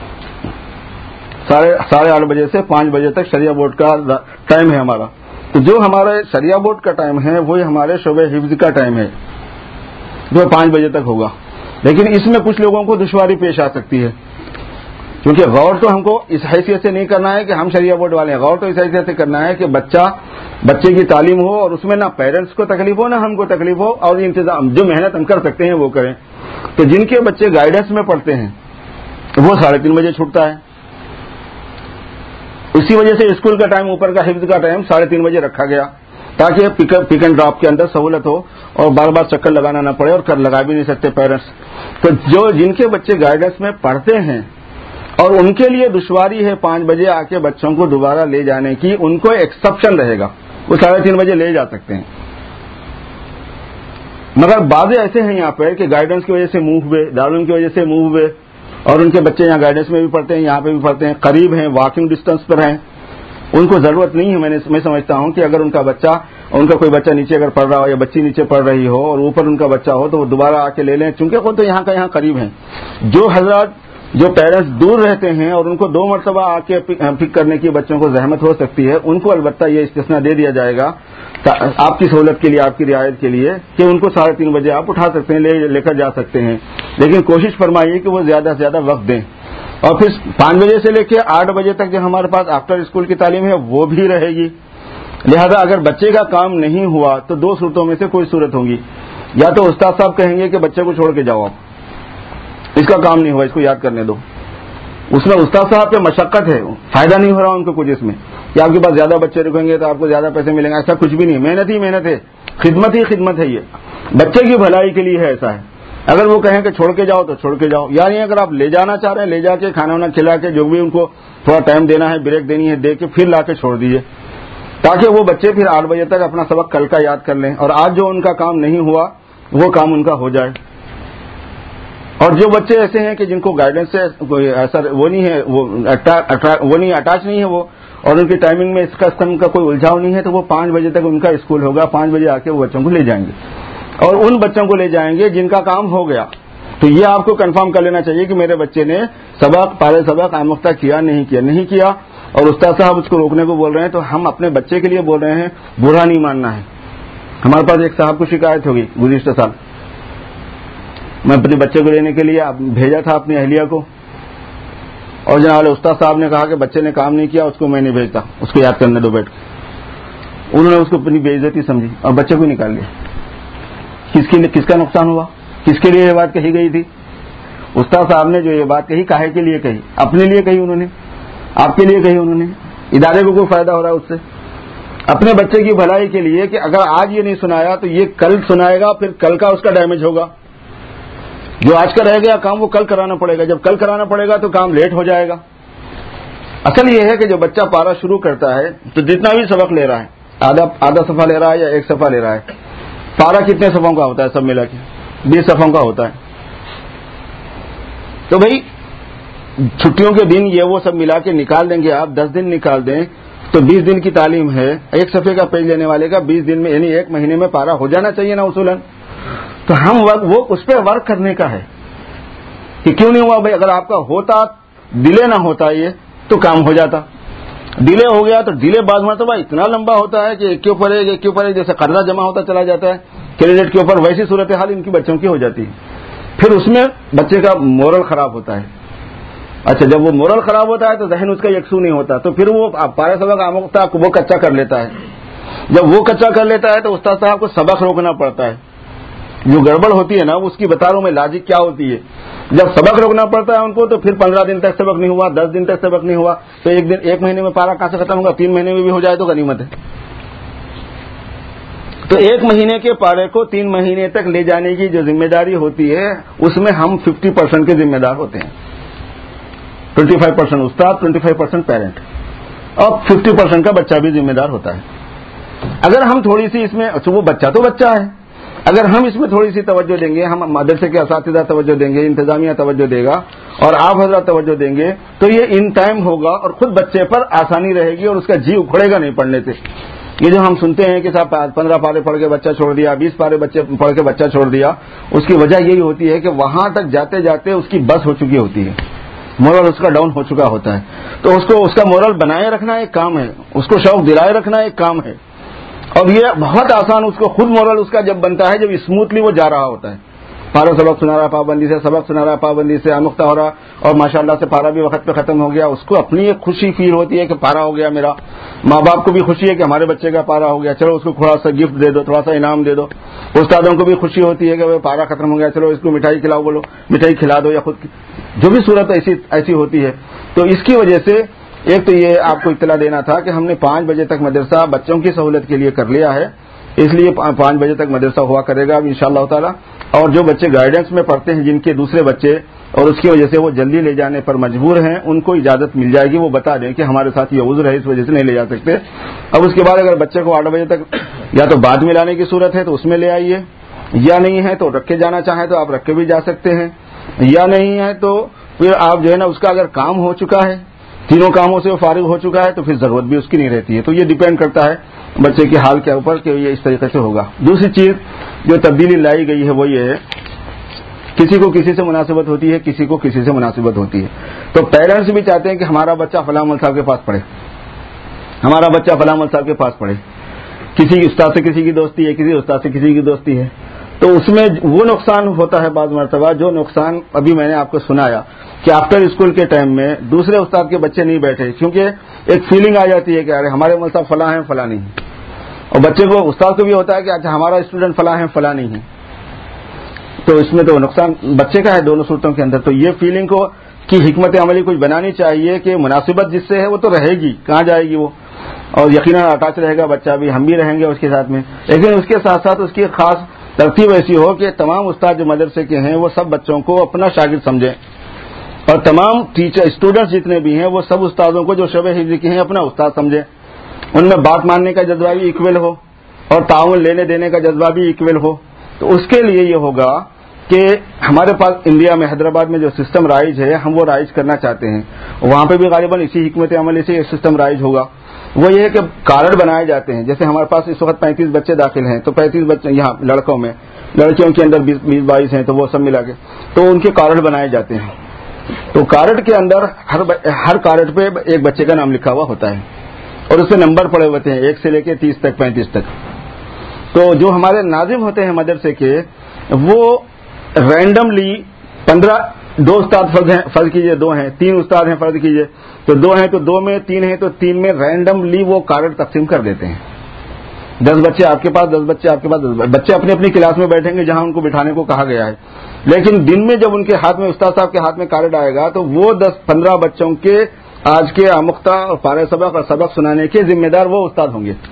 A: ساڑھے ساڑھے آٹھ بجے سے پانچ بجے تک شریعہ بورڈ کا ٹائم ہے ہمارا. تو جو ہمارا شریعہ بورڈ کا ٹائم ہے وہی ہمارے شعبہ حفظ کا ٹائم ہے جو پانچ بجے تک ہوگا. لیکن اس میں کچھ لوگوں کو دشواری پیش آ سکتی ہے، کیونکہ غور تو ہم کو اس حیثیت سے نہیں کرنا ہے کہ ہم شریعہ بورڈ والے ہیں. غور تو اس حیثیت سے کرنا ہے کہ بچہ بچے کی تعلیم ہو اور اس میں نہ پیرنٹس کو تکلیف ہو نہ ہم کو تکلیف ہو، اور انتظام جو محنت ہم کر سکتے ہیں وہ کریں. تو جن کے بچے گائیڈنس میں پڑھتے ہیں وہ ساڑھے تین بجے چھوٹتا ہے. اسی وجہ سے اسکول کا ٹائم، اوپر کا حفظ کا ٹائم ساڑھے تین بجے رکھا گیا تاکہ پک پک اینڈ ڈراپ کے اندر سہولت ہو اور بار بار چکر لگانا نہ پڑے، اور کر لگا بھی نہیں سکتے پیرنٹس. تو جو جن کے بچے گائیڈنس میں پڑھتے ہیں اور ان کے لیے دشواری ہے پانچ بجے آ کے بچوں کو دوبارہ لے جانے کی، ان کو ایکسپشن رہے گا، وہ ساڑھے تین بجے لے جا سکتے ہیں. مگر بعض ایسے ہیں یہاں پہ کہ گائیڈنس کی وجہ سے موو ہوئے، دارالعلوم کی وجہ سے موو ہوئے، اور ان کے بچے یہاں گائیڈنس میں بھی پڑھتے ہیں، یہاں پہ بھی پڑھتے ہیں، قریب ہیں، واکنگ ڈسٹینس پر ہیں. ان کو ضرورت نہیں ہے. میں نے میں سمجھتا ہوں کہ اگر ان کا بچہ ان کا کوئی بچہ نیچے اگر پڑھ رہا ہو یا بچی نیچے پڑھ رہی ہو اور اوپر ان کا بچہ ہو تو وہ دوبارہ آ کے لے لیں، چونکہ خود تو یہاں کا یہاں قریب ہیں. جو حضرات جو پیرنٹس دور رہتے ہیں اور ان کو دو مرتبہ آ کے پک کرنے کی بچوں کو زحمت ہو سکتی ہے، ان کو البتہ یہ استثناء دے دیا جائے گا آپ کی سہولت کے لیے، آپ کی رعایت کے لیے، کہ ان کو ساڑھے تین بجے آپ اٹھا سکتے ہیں، لے لے کر جا سکتے ہیں. لیکن کوشش فرمائیے کہ وہ زیادہ سے زیادہ وقت دیں. اور پھر پانچ بجے سے لے کے آٹھ بجے تک جو ہمارے پاس آفٹر اسکول کی تعلیم ہے وہ بھی رہے گی. لہذا اگر بچے کا کام نہیں ہوا تو دو صورتوں میں سے کوئی صورت ہوگی. یا تو استاد صاحب کہیں گے کہ بچے کو چھوڑ کے جاؤ، آپ اس کا کام نہیں ہوا، اس کو یاد کرنے دو. اس میں استاد صاحب پہ مشقت ہے، فائدہ نہیں ہو رہا ان کو کچھ اس میں، کہ آپ کے پاس زیادہ بچے رکیں گے تو آپ کو زیادہ پیسے ملیں گے. ایسا کچھ بھی نہیں، محنت ہی محنت ہے، خدمت ہی خدمت ہے. یہ بچے کی بھلائی کے لیے ہے. ایسا ہے اگر وہ کہیں کہ چھوڑ کے جاؤ تو چھوڑ کے جاؤ، یعنی اگر آپ لے جانا چاہ رہے ہیں لے جا کے کھانا وانا کھلا کے جو بھی ان کو تھوڑا ٹائم دینا ہے، بریک دینی ہے، دے کے پھر لا کے چھوڑ دیجیے، تاکہ وہ بچے پھر آٹھ بجے تک اپنا سبق کل کا یاد کر لیں اور آج جو ان کا کام نہیں ہوا وہ کام ان کا ہو جائے. اور جو بچے ایسے ہیں کہ جن کو گائیڈنس سے کوئی ایسا وہ نہیں ہے، وہ وہ نہیں اٹیچ نہیں ہے وہ، اور ان کی ٹائمنگ میں اس قسم کا کوئی الجھاؤ نہیں ہے، تو وہ پانچ بجے تک ان کا اسکول ہوگا. پانچ بجے آ کے وہ بچوں کو لے جائیں گے اور ان بچوں کو لے جائیں گے جن کا کام ہو گیا. تو یہ آپ کو کنفرم کر لینا چاہیے کہ میرے بچے نے سبق پارے سبق آموختہ کیا نہیں کیا نہیں کیا اور استاد صاحب اس کو روکنے کو بول رہے ہیں تو ہم اپنے بچے کے لیے بول رہے ہیں، برا نہیں ماننا ہے. ہمارے پاس ایک صاحب کو شکایت ہوگی گزشتہ سال، میں اپنے بچے کو لینے کے لیے بھیجا تھا اپنی اہلیہ کو، اور جناب استاد صاحب نے کہا کہ بچے نے کام نہیں کیا، اس کو میں نہیں بھیجتا، اس کو یاد کرنے دو بیٹھ. انہوں نے اس کو اپنی بے عزتی سمجھی اور بچے کو نکال لیا. کس کے کس کا نقصان ہوا؟ کس کے لیے یہ بات کہی گئی تھی؟ استاد صاحب نے جو یہ بات کہی کاہے کے لیے کہی؟ اپنے لیے کہی انہوں نے، آپ کے لیے کہی انہوں نے. ادارے کو کوئی فائدہ ہو رہا ہے اس سے؟ اپنے بچے کی بھلائی کے لیے کہ اگر آج یہ نہیں سنایا تو یہ کل سنائے گا، پھر کل کا اس کا ڈیمیج ہوگا. جو آج کا رہ گیا کام وہ کل کرانا پڑے گا، جب کل کرانا پڑے گا تو کام لیٹ ہو جائے گا. اصل یہ ہے کہ جو بچہ پارا شروع کرتا ہے تو جتنا بھی سبق لے رہا ہے، آدھا آدھا صفحہ لے رہا ہے یا ایک صفحہ لے رہا ہے، پارا کتنے صفحوں کا ہوتا ہے؟ سب ملا کے بیس صفحوں کا ہوتا ہے. تو بھائی چھٹیوں کے دن یہ وہ سب ملا کے نکال دیں گے، آپ دس دن نکال دیں تو بیس دن کی تعلیم ہے. ایک صفحے کا پیج لینے والے کا بیس دن میں یعنی ایک مہینے میں پارا ہو جانا چاہیے نا اصولاً. تو ہم وہ اس پہ ورک کرنے کا ہے کہ کیوں نہیں ہوا بھائی. اگر آپ کا ہوتا ڈیلے نہ ہوتا یہ تو کام ہو جاتا. ڈیلے ہو گیا تو ڈیلے بعض مرتبہ اتنا لمبا ہوتا ہے کہ ایک کے اوپر ایک ایک کے اوپر ایک جیسے قرضہ جمع ہوتا چلا جاتا ہے کینڈیڈیٹ کے اوپر، ویسی صورتحال ان کی بچوں کی ہو جاتی ہے. پھر اس میں بچے کا مورل خراب ہوتا ہے. اچھا جب وہ مورل خراب ہوتا ہے تو ذہن اس کا یکسو نہیں ہوتا، تو پھر وہ پارے سبق آموختہ وہ کچا کر لیتا ہے. جب وہ کچا کر لیتا ہے تو استاد صاحب کو سبق روکنا پڑتا ہے. جو گڑبڑ ہوتی ہے نا اس کی بتا رہا ہوں میں لاجک کیا ہوتی ہے. جب سبق روکنا پڑتا ہے ان کو تو پھر پندرہ دن تک سبق نہیں ہوا, دس دن تک سبق نہیں ہوا, تو ایک دن ایک مہینے میں پارا کہاں سے ختم ہوگا؟ تین مہینے میں بھی ہو جائے تو غنیمت ہے. تو ایک مہینے کے پارے کو تین مہینے تک لے جانے کی جو ذمہ داری ہوتی ہے اس میں ہم ففٹی پرسینٹ کے ذمہ دار ہوتے ہیں. ٹوینٹی فائیو پرسینٹ استاد, ٹوینٹی فائیو پرسینٹ پیرنٹ, اور ففٹی پرسینٹ کا بچہ بھی ذمہ دار ہوتا ہے. اگر ہم تھوڑی سی اس میں, وہ بچہ تو بچہ ہے, اگر ہم اس میں تھوڑی سی توجہ دیں گے, ہم مدرسے کے اساتذہ توجہ دیں گے, انتظامیہ توجہ دے گا, اور آپ حضرات توجہ دیں گے, تو یہ ان ٹائم ہوگا اور خود بچے پر آسانی رہے گی اور اس کا جی اکھڑے گا نہیں پڑھنے سے. یہ جو ہم سنتے ہیں کہ صاحب پندرہ پارے پڑھ کے بچہ چھوڑ دیا, بیس پارے بچے پڑھ کے بچہ چھوڑ دیا, اس کی وجہ یہی ہوتی ہے کہ وہاں تک جاتے جاتے اس کی بس ہو چکی ہوتی ہے, مورل اس کا ڈاؤن ہو چکا ہوتا ہے. تو اس کو اس کا مورل بنائے رکھنا ایک کام ہے, اس کو شوق دلائے رکھنا ایک کام ہے, اور یہ بہت آسان اس کو خود مورل اس کا جب بنتا ہے جب اسموتھلی وہ جا رہا ہوتا ہے. پارا سبق سنا رہا پابندی سے, سبق سنا رہا پابندی سے, آموختہ ہو رہا, اور ماشاءاللہ سے پارا بھی وقت پہ ختم ہو گیا, اس کو اپنی ایک خوشی فیل ہوتی ہے کہ پارا ہو گیا میرا. ماں باپ کو بھی خوشی ہے کہ ہمارے بچے کا پارا ہو گیا, چلو اس کو تھوڑا سا گفٹ دے دو, تھوڑا سا انعام دے دو. استادوں کو بھی خوشی ہوتی ہے کہ وہ پارا ختم ہو گیا, چلو اس کو مٹھائی کھلاؤ, بولو مٹھائی کھلا دو, یا خود جو بھی صورت ایسی ایسی ہوتی ہے. تو اس کی وجہ سے ایک تو یہ آپ کو اطلاع دینا تھا کہ ہم نے پانچ بجے تک مدرسہ بچوں کی سہولت کے لیے کر لیا ہے, اس لیے پانچ بجے تک مدرسہ ہوا کرے گا ان شاء اللہ تعالیٰ. اور جو بچے گائیڈنس میں پڑھتے ہیں جن کے دوسرے بچے اور اس کی وجہ سے وہ جلدی لے جانے پر مجبور ہیں, ان کو اجازت مل جائے گی, وہ بتا دیں کہ ہمارے ساتھ یہ عذر ہے اس وجہ سے نہیں لے جا سکتے. اب اس کے بعد اگر بچے کو آٹھ بجے تک یا تو بعد میں لانے کی صورت ہے تو اس میں لے آئیے, یا نہیں ہے تو رکھ کے جانا چاہیں تو آپ رکھ کے بھی جا سکتے ہیں, یا نہیں ہے تو پھر آپ جو ہے نا اس کا اگر کام ہو چکا ہے, تینوں کاموں سے وہ فارغ ہو چکا ہے, تو پھر ضرورت بھی اس کی نہیں رہتی ہے. تو یہ ڈیپینڈ کرتا ہے بچے کے حال کے اوپر کہ یہ اس طریقے سے ہوگا. دوسری چیز جو تبدیلی لائی گئی ہے وہ یہ ہے, کسی کو کسی سے مناسبت ہوتی ہے, کسی کو کسی سے مناسبت ہوتی ہے. تو پیرنٹس بھی چاہتے ہیں کہ ہمارا بچہ فلاں مول صاحب کے پاس پڑھے, ہمارا بچہ فلاں مول صاحب کے پاس پڑھے. کسی استاد سے کسی کی دوستی ہے, کسی استاد سے کسی کی دوستی ہے, تو اس میں وہ نقصان ہوتا ہے بعض مرتبہ, جو نقصان ابھی میں نے آپ کو سنایا کہ آفٹر اسکول کے ٹائم میں دوسرے استاد کے بچے نہیں بیٹھے, کیونکہ ایک فیلنگ آ جاتی ہے کہ ارے ہمارے مول صاحب فلاں ہیں فلاں نہیں, اور بچے کو استاد کو بھی ہوتا ہے کہ اچھا ہمارا اسٹوڈنٹ فلاں ہے فلاں نہیں ہے. تو اس میں تو نقصان بچے کا ہے دونوں صورتوں کے اندر. تو یہ فیلنگ کو کی حکمت عملی کچھ بنانی چاہیے کہ مناسبت جس سے ہے وہ تو رہے گی, کہاں جائے گی وہ, اور یقیناً اٹیچ رہے گا بچہ بھی, ہم بھی رہیں گے اس کے ساتھ میں, لیکن اس کے ساتھ ساتھ اس کی خاص ترتیب ایسی ہو کہ تمام استاد جو مدرسے کے ہیں وہ سب بچوں کو اپنا شاگرد سمجھیں, اور تمام ٹیچر اسٹوڈنٹس جتنے بھی ہیں وہ سب استادوں کو جو شعبہ حفظ کے ہیں اپنا استاد سمجھیں, ان میں بات ماننے کا جذبہ بھی ایکول ہو اور تعاون لینے دینے کا جذبہ بھی ایکول ہو. تو اس کے لیے یہ ہوگا کہ ہمارے پاس انڈیا میں حیدرآباد میں جو سسٹم رائج ہے ہم وہ رائج کرنا چاہتے ہیں, وہاں پہ بھی غالباً اسی حکمت عملی سے یہ سسٹم رائج ہوگا. وہ یہ ہے کہ کارڈ بنائے جاتے ہیں, جیسے ہمارے پاس اس وقت پینتیس بچے داخل ہیں, تو پینتیس بچے یہاں لڑکوں میں, لڑکیوں کے اندر بیس بیس بائیس ہیں, تو وہ سب ملا کے تو ان کے کارڈ بنائے جاتے ہیں. تو کارڈ کے اندر ہر ہر کارڈ پہ ایک بچے کا نام لکھا ہوا ہوتا ہے, اور اس سے نمبر پڑے ہوتے ہیں ایک سے لے کے تیس تک پینتیس تک. تو جو ہمارے ناظم ہوتے ہیں مدرسے کے وہ رینڈملی پندرہ دو استاد فرض ہیں, فرض کیجئے دو ہیں, تین استاد ہیں فرض کیجئے تو دو ہیں, تو دو میں تین ہیں تو تین میں رینڈملی وہ کارڈ تقسیم کر دیتے ہیں. دس بچے آپ کے پاس, دس بچے آپ کے پاس, دس بچے اپنی اپنی کلاس میں بیٹھیں گے جہاں ان کو بٹھانے کو کہا گیا ہے, لیکن دن میں جب ان کے ہاتھ میں استاد صاحب کے ہاتھ میں کارڈ آئے گا تو وہ دس پندرہ بچوں کے آج کے آموختہ اور پارے سبق اور سبق سنانے کے ذمہ دار وہ استاد ہوں گے.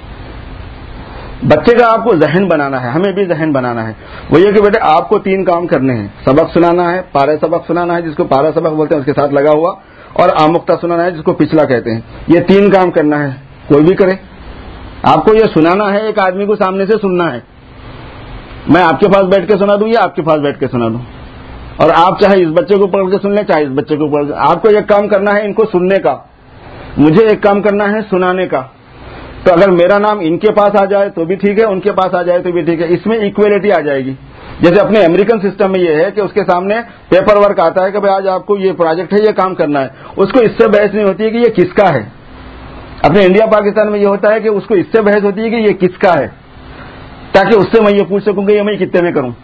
A: بچے کا آپ کو ذہن بنانا ہے, ہمیں بھی ذہن بنانا ہے. وہ یہ کہ بیٹے آپ کو تین کام کرنے ہیں, سبق سنانا ہے, پارے سبق سنانا ہے جس کو پارا سبق بولتے ہیں اس کے ساتھ لگا ہوا, اور آموختہ سنانا ہے جس کو پچھلا کہتے ہیں. یہ تین کام کرنا ہے, کوئی بھی کرے. آپ کو یہ سنانا ہے, ایک آدمی کو سامنے سے سننا ہے, میں آپ کے پاس بیٹھ کے سنا دوں یا آپ کے پاس بیٹھ کے سنا دوں, اور آپ چاہے اس بچے کو پڑھ کے سن لیں چاہے اس بچے کو پڑھ کے. آپ کو ایک کام کرنا ہے ان کو سننے کا, مجھے ایک کام کرنا ہے سنانے کا. تو اگر میرا نام ان کے پاس آ جائے تو بھی ٹھیک ہے, ان کے پاس آ جائے تو بھی ٹھیک ہے, اس میں ایکویلٹی آ جائے گی. جیسے اپنے امریکن سسٹم میں یہ ہے کہ اس کے سامنے پیپر ورک آتا ہے کہ بھائی آج آپ کو یہ پروجیکٹ ہے, یہ کام کرنا ہے, اس کو اس سے بحث نہیں ہوتی ہے کہ یہ کس کا ہے. اپنے انڈیا پاکستان میں یہ ہوتا ہے کہ اس کو اس سے بحث ہوتی ہے کہ یہ کس کا ہے, تاکہ اس سے میں یہ پوچھ سکوں کہ یہ میں کتنے میں کروں.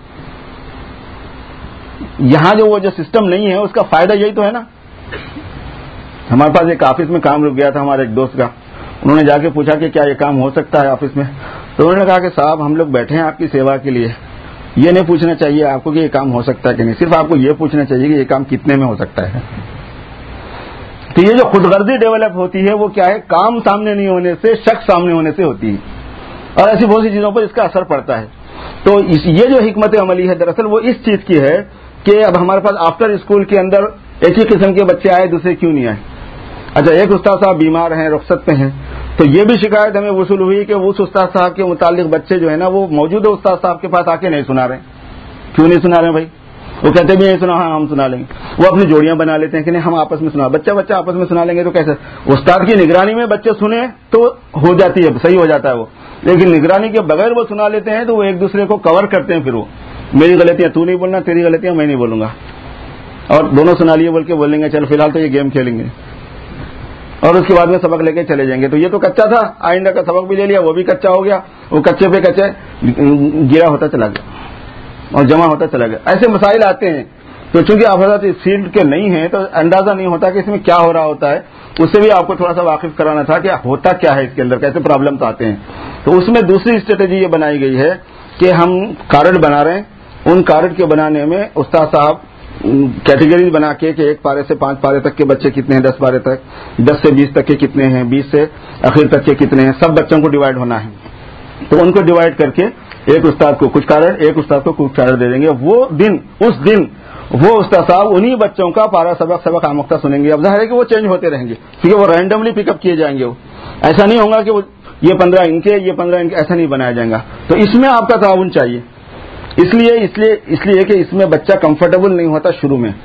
A: یہاں جو وہ جو سسٹم نہیں ہے اس کا فائدہ یہی تو ہے نا. ہمارے پاس ایک آفس میں کام رک گیا تھا ہمارے ایک دوست کا, انہوں نے جا کے پوچھا کہ کیا یہ کام ہو سکتا ہے آفس میں, تو انہوں نے کہا کہ صاحب ہم لوگ بیٹھے ہیں آپ کی سیوا کے لیے, یہ نہیں پوچھنا چاہیے آپ کو کہ یہ کام ہو سکتا ہے کہ نہیں، صرف آپ کو یہ پوچھنا چاہیے کہ یہ کام کتنے میں ہو سکتا ہے. تو یہ جو خود غرضی ڈیولپ ہوتی ہے وہ کیا ہے، کام سامنے نہیں ہونے سے، شک سامنے ہونے سے ہوتی ہے، اور ایسی بہت سی چیزوں پر اس کا اثر پڑتا ہے. تو یہ جو حکمت عملی ہے دراصل وہ اس چیز کی ہے کہ اب ہمارے پاس آفٹر اسکول کے اندر ایک ہی قسم کے بچے آئے، دوسرے کیوں نہیں آئے. اچھا، ایک استاد صاحب بیمار ہیں، رخصت پہ ہیں، تو یہ بھی شکایت ہمیں وصول ہوئی کہ اس استاد صاحب کے متعلق بچے جو ہے نا وہ موجودہ استاد صاحب کے پاس آ کے نہیں سنا رہے. کیوں نہیں سنا رہے بھائی؟ وہ کہتے بھی نہیں سنا، ہاں ہم سنا لیں گے. وہ اپنی جوڑیاں بنا لیتے ہیں کہ نہیں ہم آپس میں سنا، بچہ بچہ آپس میں سنا لیں گے. تو کیسے استاد کی نگرانی میں بچے سنیں تو ہو جاتی ہے، صحیح ہو جاتا ہے وہ، لیکن نگرانی کے بغیر وہ سنا لیتے ہیں تو وہ ایک دوسرے کو کور کرتے ہیں. پھر وہ میری غلطیاں تو نہیں بولنا، تیری غلطیاں میں نہیں بولوں گا، اور دونوں سنا لیے بول کے بولیں گے چل فی الحال تو یہ گیم کھیلیں گے، اور اس کے بعد میں سبق لے کے چلے جائیں گے. تو یہ تو کچا تھا، آئندہ کا سبق بھی لے لیا، وہ بھی کچا ہو گیا، وہ کچے پہ کچے گرا ہوتا چلا گیا اور جمع ہوتا چلا گیا. ایسے مسائل آتے ہیں. تو چونکہ آپ حضرات اس فیلڈ کے نہیں ہیں تو اندازہ نہیں ہوتا کہ اس میں کیا ہو رہا ہوتا ہے. اس سے بھی آپ کو تھوڑا سا واقف کرانا تھا کہ ہوتا کیا ہے اس کے اندر، کیسے پرابلمس آتے ہیں. تو اس میں دوسری اسٹریٹجی یہ بنائی گئی ہے کہ ہم کارڈ بنا رہے ہیں. ان کارڈ کے بنانے میں استاد صاحب کیٹیگریز بنا کے کہ ایک پارے سے پانچ پارے تک کے بچے کتنے ہیں، دس پارے تک، دس سے بیس تک کے کتنے ہیں، بیس سے اخیر تک کے کتنے ہیں، سب بچوں کو ڈیوائڈ ہونا ہے. تو ان کو ڈیوائڈ کر کے ایک استاد کو کچھ کارڈ، ایک استاد کو کچھ کارڈ دے دیں گے. وہ دن اس دن وہ استاد صاحب انہی بچوں کا پارا سبق سبق آموختہ سنیں گے. اب ظاہر ہے کہ وہ چینج ہوتے رہیں گے کیونکہ وہ رینڈملی پک اپ کیے جائیں گے. وہ ایسا نہیں ہوگا کہ وہ یہ پندرہ ان کے یہ پندرہ ان کے، ایسا نہیں بنایا جائے گا. تو اس میں آپ کا تعاون چاہیے. اس لیے اس لیے اس لیے کہ اس میں بچہ کمفرٹیبل نہیں ہوتا شروع میں.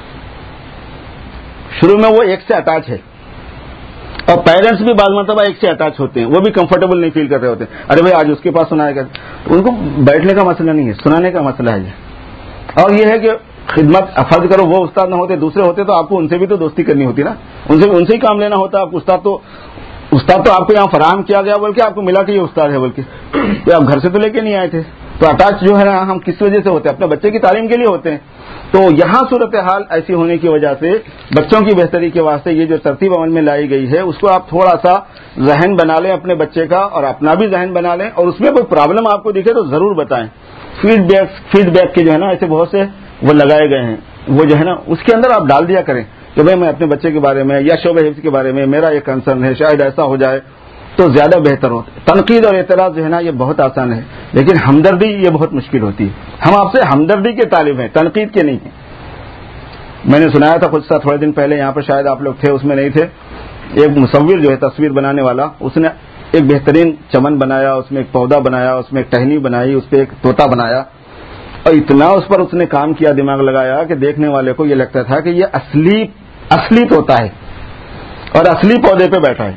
A: شروع میں وہ ایک سے اٹیچ ہے، اور پیرنٹس بھی بعض مرتبہ ایک سے اٹیچ ہوتے ہیں، وہ بھی کمفرٹیبل نہیں فیل کر رہے ہوتے ہیں. ارے بھائی آج اس کے پاس سنائے گا. ان کو بیٹھنے کا مسئلہ نہیں ہے، سنانے کا مسئلہ ہے یہ. اور یہ ہے کہ خدمت فرض کرو وہ استاد نہ ہوتے، دوسرے ہوتے تو آپ کو ان سے بھی تو دوستی کرنی ہوتی نا، ان سے ان سے ہی کام لینا ہوتا. آپ استاد تو استاد تو آپ کو یہاں فراہم کیا گیا بول کے آپ کو ملا کہ یہ استاد ہے بول کے، آپ گھر سے تو لے کے نہیں آئے تھے. تو اٹیچ جو ہے نا ہم کس وجہ سے ہوتے ہیں؟ اپنے بچے کی تعلیم کے لیے ہوتے ہیں. تو یہاں صورتحال ایسی ہونے کی وجہ سے بچوں کی بہتری کے واسطے یہ جو ترتیب عمل میں لائی گئی ہے اس کو آپ تھوڑا سا ذہن بنا لیں اپنے بچے کا، اور اپنا بھی ذہن بنا لیں، اور اس میں کوئی پرابلم آپ کو دکھے تو ضرور بتائیں. فیڈ بیک فیڈ بیک کے جو ہے نا ایسے بہت سے وہ لگائے گئے ہیں، وہ جو ہے نا اس کے اندر آپ ڈال دیا کریں کہ بھائی میں اپنے بچے کے بارے میں یا شعبہ حفظ کے بارے میں میرا یہ کنسرن ہے، شاید ایسا ہو جائے تو زیادہ بہتر ہوتا ہے. تنقید اور اعتراض جو ہے نا یہ بہت آسان ہے، لیکن ہمدردی یہ بہت مشکل ہوتی ہے. ہم آپ سے ہمدردی کے طالب ہیں، تنقید کے نہیں ہیں. میں نے سنایا تھا خود سا تھوڑے دن پہلے، یہاں پر شاید آپ لوگ تھے، اس میں نہیں تھے. ایک مصور جو ہے تصویر بنانے والا، اس نے ایک بہترین چمن بنایا، اس میں ایک پودا بنایا، اس میں ایک ٹہنی بنائی، اس پہ ایک طوطا بنایا، اور اتنا اس پر اس نے کام کیا، دماغ لگایا کہ دیکھنے والے کو یہ لگتا تھا کہ یہ اصلی اصلی طوطا ہے اور اصلی پودے پہ بیٹھا ہے.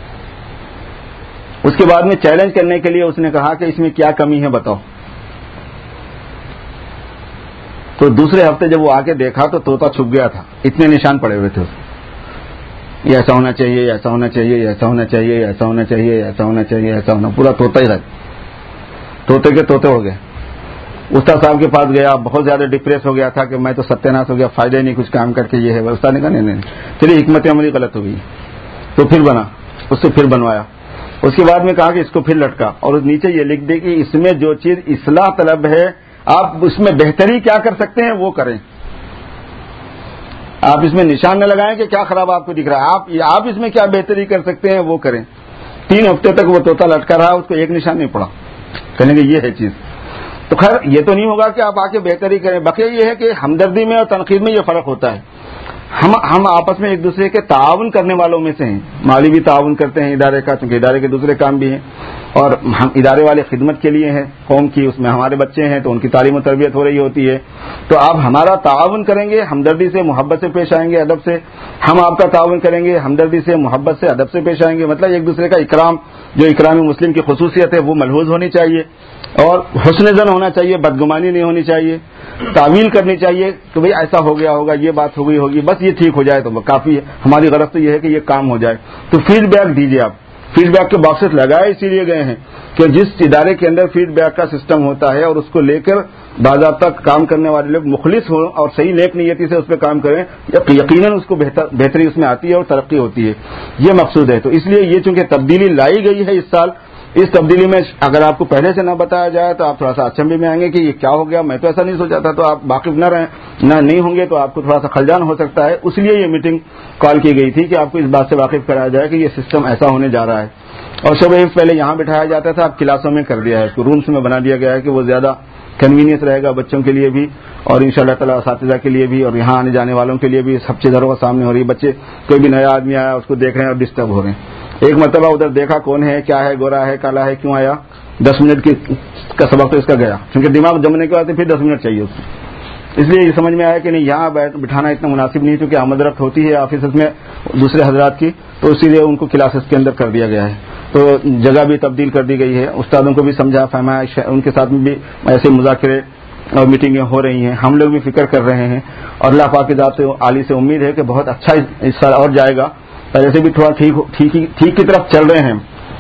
A: اس کے بعد میں چیلنج کرنے کے لیے اس نے کہا کہ اس میں کیا کمی ہے بتاؤ. تو دوسرے ہفتے جب وہ آ کے دیکھا تو طوطا چھپ گیا تھا، اتنے نشان پڑے ہوئے تھے اس میں. یہ ایسا ہونا چاہیے، ایسا ہونا چاہیے، ایسا ہونا چاہیے، ایسا ہونا چاہیے، ایسا ہونا چاہیے، ایسا ہونا، پورا طوطا ہی رہ طوطے کے طوطے ہو گئے. استاد صاحب کے پاس گیا، بہت زیادہ ڈپریس ہو گیا تھا کہ میں تو ستیہ ناش ہو گیا، فائدہ نہیں کچھ کام کر کے. یہ ہے استاد نے کہا نہیں نہیں چلیے حکمت عملی غلط ہو گئی. تو پھر بنا، اس سے پھر بنوایا. اس کے بعد میں کہا کہ اس کو پھر لٹکا اور نیچے یہ لکھ دے کہ اس میں جو چیز اصلاح طلب ہے آپ اس میں بہتری کیا کر سکتے ہیں وہ کریں. آپ اس میں نشان نہ لگائیں کہ کیا خراب آپ کو دکھ رہا ہے، آپ آپ اس میں کیا بہتری کر سکتے ہیں وہ کریں. تین ہفتے تک وہ طوطا لٹکا رہا، اس کو ایک نشان نہیں پڑا. کہنے کہ یہ ہے چیز. تو خیر یہ تو نہیں ہوگا کہ آپ آ کے بہتری کریں. بقیہ یہ ہے کہ ہمدردی میں اور تنقید میں یہ فرق ہوتا ہے. ہم ہم آپس میں ایک دوسرے کے تعاون کرنے والوں میں سے ہیں. مالی بھی تعاون کرتے ہیں ادارے کا، چونکہ ادارے کے دوسرے کام بھی ہیں، اور ہم ادارے والے خدمت کے لیے ہیں قوم کی. اس میں ہمارے بچے ہیں تو ان کی تعلیم و تربیت ہو رہی ہوتی ہے. تو آپ ہمارا تعاون کریں گے، ہمدردی سے محبت سے پیش آئیں گے، ادب سے. ہم آپ کا تعاون کریں گے، ہمدردی سے محبت سے ادب سے پیش آئیں گے. مطلب ایک دوسرے کا اکرام، جو اکرام مسلم کی خصوصیت ہے وہ ملحوظ ہونی چاہیے، اور حسن ظن ہونا چاہیے، بدگمانی نہیں ہونی چاہیے. تعویل کرنی چاہیے کہ بھئی ایسا ہو گیا ہوگا، یہ بات ہو گئی ہوگی، بس یہ ٹھیک ہو جائے تو کافی ہے. ہماری غرض تو یہ ہے کہ یہ کام ہو جائے. تو فیڈ بیک دیجیے. آپ فیڈ بیک کے باکسز لگائے اسی لیے گئے ہیں کہ جس ادارے کے اندر فیڈ بیک کا سسٹم ہوتا ہے اور اس کو لے کر باضابطہ کام کرنے والے لوگ مخلص ہوں اور صحیح نیک نیتی سے اس پہ کام کریں، یقیناً اس کو بہتر بہتری اس میں آتی ہے اور ترقی ہوتی ہے. یہ مقصود ہے. تو اس لیے یہ چونکہ تبدیلی لائی گئی ہے اس سال، اس تبدیلی میں اگر آپ کو پہلے سے نہ بتایا جائے تو آپ تھوڑا سا اچنبھے میں آئیں گے کہ یہ کیا ہو گیا، میں تو ایسا نہیں سوچا تھا، تو آپ واقف نہ رہیں نہ نہیں ہوں گے تو آپ کو تھوڑا سا خلجان ہو سکتا ہے. اس لیے یہ میٹنگ کال کی گئی تھی کہ آپ کو اس بات سے واقف کرایا جائے کہ یہ سسٹم ایسا ہونے جا رہا ہے. اور شب حفظ پہلے یہاں بٹھایا جاتا تھا، اب کلاسوں میں کر دیا ہے، اس کو رومس میں بنا دیا گیا ہے کہ وہ زیادہ کنوینئنس رہے گا بچوں کے لیے بھی اور ان شاء اللہ تعالیٰ اساتذہ کے لیے بھی اور یہاں آنے جانے والوں کے لیے بھی. سب چیزوں کا سامنے ہو رہی ہے، بچے کوئی بھی نیا آدمی آیا اس کو دیکھ رہے ہیں اور ڈسٹرب ہو رہے ہیں. ایک مرتبہ ادھر دیکھا کون ہے، کیا ہے، گورا ہے، کالا ہے، کیوں آیا، دس منٹ کی کا سبق تو اس کا گیا، کیونکہ دماغ جمنے کے بعد پھر دس منٹ چاہیے اس کو. اس لیے یہ سمجھ میں آیا کہ نہیں یہاں بٹھانا اتنا مناسب نہیں، کیونکہ آمد رفت ہوتی ہے آفیسز میں دوسرے حضرات کی، تو اسی لیے ان کو کلاسز کے اندر کر دیا گیا ہے. تو جگہ بھی تبدیل کر دی گئی ہے، استادوں کو بھی سمجھا فہمایا، ان کے ساتھ بھی ایسے مذاکرے اور میٹنگیں ہو رہی ہیں. ہم لوگ بھی فکر کر رہے ہیں اور اللہ پاک کی ذات سے عالی سے امید ہے کہ بہت اچھا اس سال اور جائے گا. پہلے سے بھی تھوڑا ٹھیک ٹھیک کی طرف چل رہے ہیں،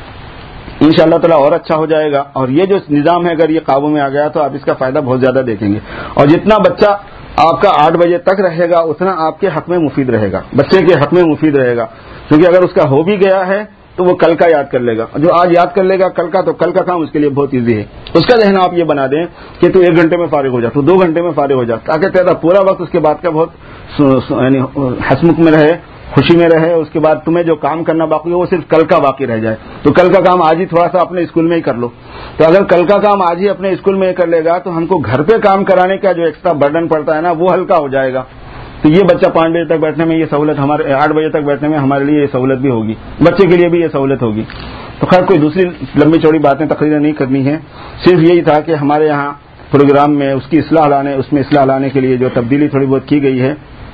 A: ان شاء اللہ تعالیٰ اور اچھا ہو جائے گا. اور یہ جو نظام ہے اگر یہ قابو میں آ گیا تو آپ اس کا فائدہ بہت زیادہ دیکھیں گے. اور جتنا بچہ آپ کا آٹھ بجے تک رہے گا اتنا آپ کے حق میں مفید رہے گا، بچے کے حق میں مفید رہے گا. کیونکہ اگر اس کا ہو بھی گیا ہے تو وہ کل کا یاد کر لے گا، جو آج یاد کر لے گا کل کا، تو کل کا کام اس کے لیے بہت ایزی ہے. اس کا ذہن آپ یہ بنا دیں کہ تو ایک گھنٹے میں فارغ ہو جا، تو دو گھنٹے میں فارغ ہو جا، تاکہ تیرا پورا وقت اس کے بعد کا بہت یعنی ہسمکھ میں رہے، خوشی میں رہے. اس کے بعد تمہیں جو کام کرنا باقی ہو وہ صرف کل کا باقی رہ جائے. تو کل کا کام آج ہی تھوڑا سا اپنے اسکول میں ہی کر لو. تو اگر کل کا کام آج ہی اپنے اسکول میں ہی کر لے گا تو ہم کو گھر پہ کام کرانے کا جو ایکسٹرا برڈن پڑتا ہے نا وہ ہلکا ہو جائے گا. تو یہ بچہ پانچ بجے تک بیٹھنے میں یہ سہولت، ہمارے آٹھ بجے تک بیٹھنے میں ہمارے لیے یہ سہولت بھی ہوگی، بچے کے لیے بھی یہ سہولت ہوگی. تو خیر کوئی دوسری لمبی چوڑی باتیں تقریر نہیں کرنی ہے، صرف یہی تھا کہ ہمارے یہاں پروگرام میں اس کی اصلاح لانے اس میں اصلاح لانے کے لیے جو تبدیلی تھوڑی بہت کی گئی ہے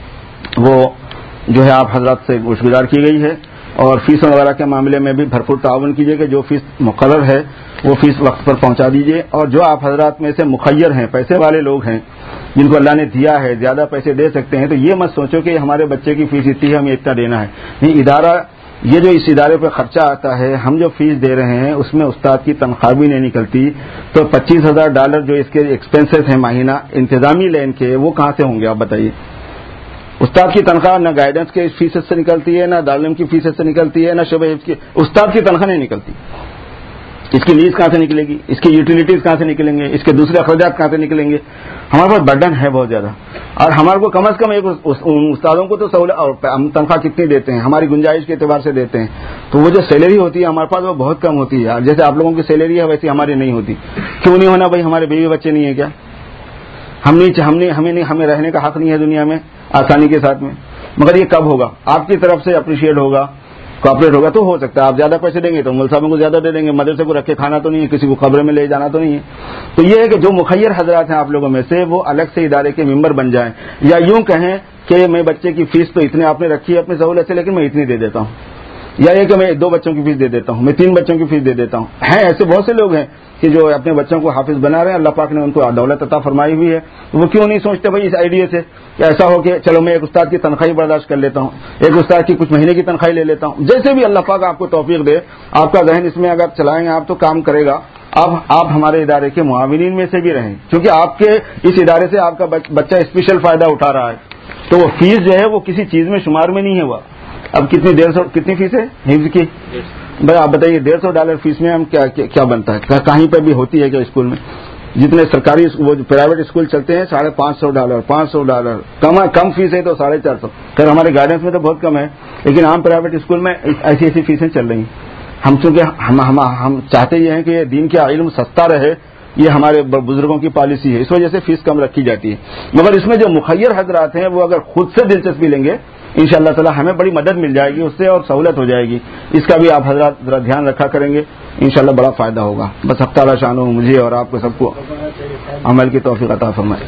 A: وہ جو ہے آپ حضرات سے گزار کی گئی ہے. اور فیس وغیرہ کے معاملے میں بھی بھرپور تعاون کیجیے کہ جو فیس مقرر ہے وہ فیس وقت پر پہنچا دیجیے. اور جو آپ حضرات میں سے مخیر ہیں، پیسے والے لوگ ہیں جن کو اللہ نے دیا ہے، زیادہ پیسے دے سکتے ہیں، تو یہ مت سوچو کہ ہمارے بچے کی فیس اتنی ہے ہمیں اتنا دینا ہے. نہیں، ادارہ یہ جو اس ادارے پہ خرچہ آتا ہے، ہم جو فیس دے رہے ہیں اس میں استاد کی تنخواہ بھی نہیں نکلتی، تو پچیس ہزار ڈالر جو اس کے ایکسپینسز ہیں ماہینہ انتظامی لین کے وہ کہاں سے ہوں گے آپ بتائیے. استاد کی تنخواہ نہ گائیڈنس کے فیسز سے نکلتی ہے، نہ دارالعلوم کی فیسز سے نکلتی ہے، نہ شعبہ حفظ کی. استاد کی تنخواہ نہیں نکلتی. اس کی لیز کہاں سے نکلے گی، اس کی یوٹیلیٹیز کہاں سے نکلیں گے، اس کے دوسرے اخراجات کہاں سے نکلیں گے. ہمارے پاس برڈن ہے بہت زیادہ. اور ہمارے کو کم از کم ایک استادوں کو تو سہولت، اور ہم تنخواہ کتنی دیتے ہیں ہماری گنجائش کے اعتبار سے دیتے ہیں، تو وہ جو سیلری ہوتی ہے ہمارے پاس وہ بہت کم ہوتی ہے. جیسے آپ لوگوں کی سیلری ہے ویسی ہماری نہیں ہوتی. کیوں نہیں ہونا بھائی؟ ہمارے بیوی بچے نہیں ہیں کیا؟ ہم نہیں ہم نہیں ہمیں نہیں ہمیں رہنے کا حق نہیں ہے دنیا میں آسانی کے ساتھ میں؟ مگر یہ کب ہوگا؟ آپ کی طرف سے اپریشیٹ ہوگا، کوآپریٹ ہوگا تو ہو سکتا ہے. آپ زیادہ پیسے دیں گے تو مول صاحبوں کو زیادہ دے دیں گے، مدرسے کو رکھ کے کھانا تو نہیں ہے، کسی کو قبر میں لے جانا تو نہیں ہے. تو یہ ہے کہ جو مخیر حضرات ہیں آپ لوگوں میں سے وہ الگ سے ادارے کے ممبر بن جائیں، یا یوں کہیں کہ میں بچے کی فیس تو اتنے آپ نے رکھی ہے اپنی سہولت سے لیکن میں اتنی دے دیتا ہوں، یا یہ کہ میں دو بچوں کی فیس دے دیتا ہوں، میں تین بچوں کی فیس دے دیتا ہوں. ہیں ایسے بہت سے لوگ ہیں کہ جو اپنے بچوں کو حافظ بنا رہے ہیں، اللہ پاک نے ان کو دولت عطا فرمائی ہوئی ہے. وہ کیوں نہیں سوچتے بھائی اس آئیڈیا سے کہ ایسا ہو کہ چلو میں ایک استاد کی تنخواہ برداشت کر لیتا ہوں، ایک استاد کی کچھ مہینے کی تنخواہ لے لیتا ہوں. جیسے بھی اللہ پاک آپ کو توفیق دے، آپ کا ذہن اس میں اگر چلائیں گے آپ تو کام کرے گا. اب آپ ہمارے ادارے کے معاونین میں سے بھی رہیں، کیونکہ آپ کے اس ادارے سے آپ کا بچہ اسپیشل فائدہ اٹھا رہا ہے. تو وہ فیس جو ہے وہ کسی چیز میں شمار میں نہیں ہے. ہوا اب کتنی ڈیڑھ سو کتنی فیس ہے حفظ کی؟ بھائی آپ بتائیے ڈیڑھ سو ڈالر فیس میں ہم کیا کیا بنتا ہے؟ کہیں پہ بھی ہوتی ہے کیا اسکول میں؟ جتنے سرکاری وہ جو پرائیویٹ اسکول چلتے ہیں ساڑھے پانچ سو ڈالر پانچ سو ڈالر کم کم فیس ہے تو ساڑھے چار سو. خیر ہمارے گائیڈنس میں تو بہت کم ہے، لیکن عام پرائیویٹ اسکول میں ایسی ایسی فیسیں چل رہی ہیں. ہم چونکہ ہم ہم, ہم چاہتے یہ ہیں کہ یہ دین کا علم سستا رہے، یہ ہمارے بزرگوں کی پالیسی ہے، اس وجہ سے فیس کم رکھی جاتی ہے. مگر اس میں جو مخیر حضرات ہیں وہ اگر خود سے دلچسپی لیں گے ان شاء اللہ تعالی ہمیں بڑی مدد مل جائے گی اس سے اور سہولت ہو جائے گی. اس کا بھی آپ حضرات ذرا دھیان رکھا کریں گے، انشاءاللہ بڑا فائدہ ہوگا. بس حق تعالی شان ہو مجھے اور آپ کو سب کو عمل کی توفیق عطا فرمائے.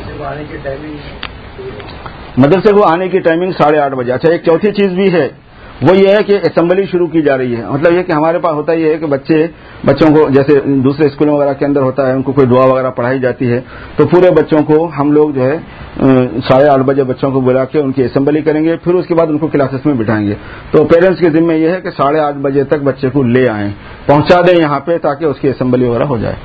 A: مدرسے کو آنے کی ٹائمنگ ساڑھے آٹھ بجے. اچھا ایک چوتھی چیز بھی ہے، وہ یہ ہے کہ اسمبلی شروع کی جا رہی ہے. مطلب یہ کہ ہمارے پاس ہوتا یہ ہے کہ بچے بچوں کو جیسے دوسرے اسکولوں وغیرہ کے اندر ہوتا ہے ان کو کوئی دعا وغیرہ پڑھائی جاتی ہے، تو پورے بچوں کو ہم لوگ جو ہے ساڑھے آٹھ بجے بچوں کو بلا کے ان کی اسمبلی کریں گے، پھر اس کے بعد ان کو کلاسز میں بٹھائیں گے. تو پیرنٹس کے ذمہ یہ ہے کہ ساڑھے آٹھ بجے تک بچے کو لے آئیں، پہنچا دیں یہاں پہ تاکہ اس کی اسمبلی وغیرہ ہو جائے.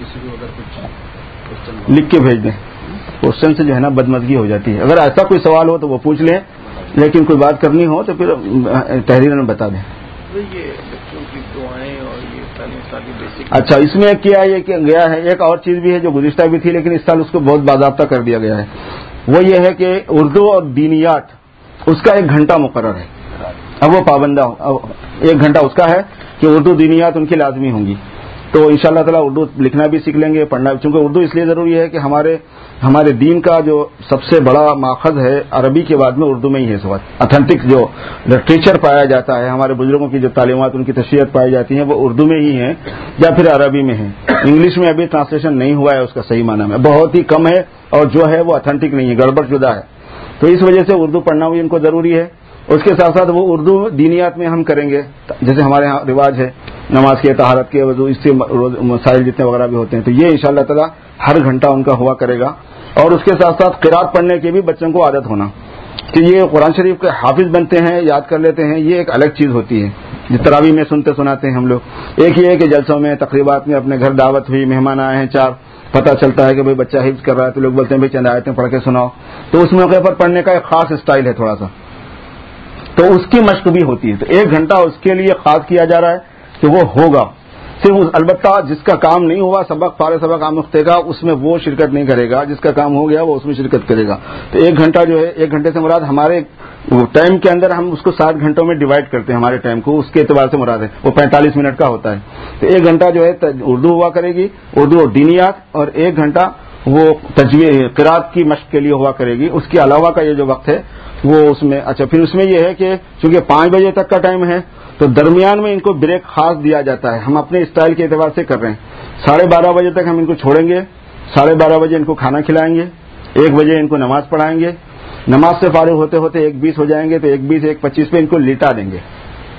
A: لکھ کے بھیج دیں، کوشچن سے جو ہے نا بدمزگی ہو جاتی ہے. اگر ایسا کوئی سوال ہو تو وہ پوچھ لیں، لیکن کوئی بات کرنی ہو تو پھر تحریر میں بتا دیں.
B: یہ بچوں کی دعائیں اور یہ تعلیم ساتھی بیسک.
A: اچھا، اس میں کیا یہ کہ گیا ہے ایک اور چیز بھی ہے جو گزشتہ بھی تھی لیکن اس سال اس کو بہت باضابطہ کر دیا گیا ہے. وہ یہ ہے کہ اردو اور دینیات اس کا ایک گھنٹہ مقرر ہے. اب وہ پابندہ ایک گھنٹہ اس کا ہے کہ اردو دینیات ان کی لازمی ہوں گی. تو ان شاء اللہ تعالیٰ اردو لکھنا بھی سیکھ لیں گے، پڑھنا، چونکہ اردو اس لیے ضروری ہے کہ ہمارے ہمارے دین کا جو سب سے بڑا ماخذ ہے عربی کے بعد میں اردو میں ہی ہے. اس وقت اتھینٹک جو لٹریچر پایا جاتا ہے، ہمارے بزرگوں کی جو تعلیمات ان کی تشریحات پائی جاتی ہیں وہ اردو میں ہی ہیں یا پھر عربی میں ہیں. انگلش میں ابھی ٹرانسلیشن نہیں ہوا ہے اس کا صحیح معنی میں، بہت ہی کم ہے، اور جو ہے وہ اتھینٹک نہیں ہے، گڑبڑ شدہ ہے. تو اس وجہ سے اردو پڑھنا بھی ان کو ضروری ہے. اس کے ساتھ ساتھ وہ اردو دینیات میں ہم کریں گے، جیسے ہمارے ہاں رواج ہے نماز کے، طہارت کے، وضو، اس سے مسائل جتنے وغیرہ بھی ہوتے ہیں. تو یہ انشاءاللہ تعالی ہر گھنٹہ ان کا ہوا کرے گا. اور اس کے ساتھ ساتھ قرات پڑھنے کی بھی بچوں کو عادت ہونا کہ یہ قرآن شریف کے حافظ بنتے ہیں، یاد کر لیتے ہیں، یہ ایک الگ چیز ہوتی ہے. جس تراویح میں سنتے سناتے ہیں ہم لوگ. ایک یہ ہے کہ جلسوں میں، تقریبات میں، اپنے گھر دعوت ہوئی، مہمان آئے ہیں چار، پتہ چلتا ہے کہ بھئی بچہ حفظ کر رہا ہے تو لوگ بولتے ہیں بھئی چند آیتیں پڑھ کے سناؤ. تو اس موقع پر پڑھنے کا ایک خاص اسٹائل ہے تھوڑا سا، تو اس کی مشق بھی ہوتی ہے. تو ایک گھنٹہ اس کے لیے خاص کیا جا رہا ہے کہ وہ ہوگا. صرف البتہ جس کا کام نہیں ہوا سبق پارے سبق آموختے کا، اس میں وہ شرکت نہیں کرے گا. جس کا کام ہو گیا وہ اس میں شرکت کرے گا. تو ایک گھنٹہ جو ہے، ایک گھنٹے سے مراد ہمارے ٹائم کے اندر ہم اس کو سات گھنٹوں میں ڈیوائڈ کرتے ہیں. ہمارے ٹائم کو اس کے اعتبار سے مراد ہے وہ پینتالیس منٹ کا ہوتا ہے. تو ایک گھنٹہ جو ہے اردو ہوا کرے گی، اردو اور دینیات، اور ایک گھنٹہ وہ تجوید قرات کی مشق کے لیے ہوا کرے گی. اس کے علاوہ کا یہ جو وقت ہے وہ اس میں اچھا پھر اس میں یہ ہے کہ چونکہ پانچ بجے تک کا ٹائم ہے تو درمیان میں ان کو بریک خاص دیا جاتا ہے. ہم اپنے اسٹائل کے اعتبار سے کر رہے ہیں. ساڑھے بارہ بجے تک ہم ان کو چھوڑیں گے، ساڑھے بارہ بجے ان کو کھانا کھلائیں گے، ایک بجے ان کو نماز پڑھائیں گے. نماز سے فارغ ہوتے ہوتے ایک بیس ہو جائیں گے تو ایک بیس ایک پچیس پہ ان کو لیٹا دیں گے.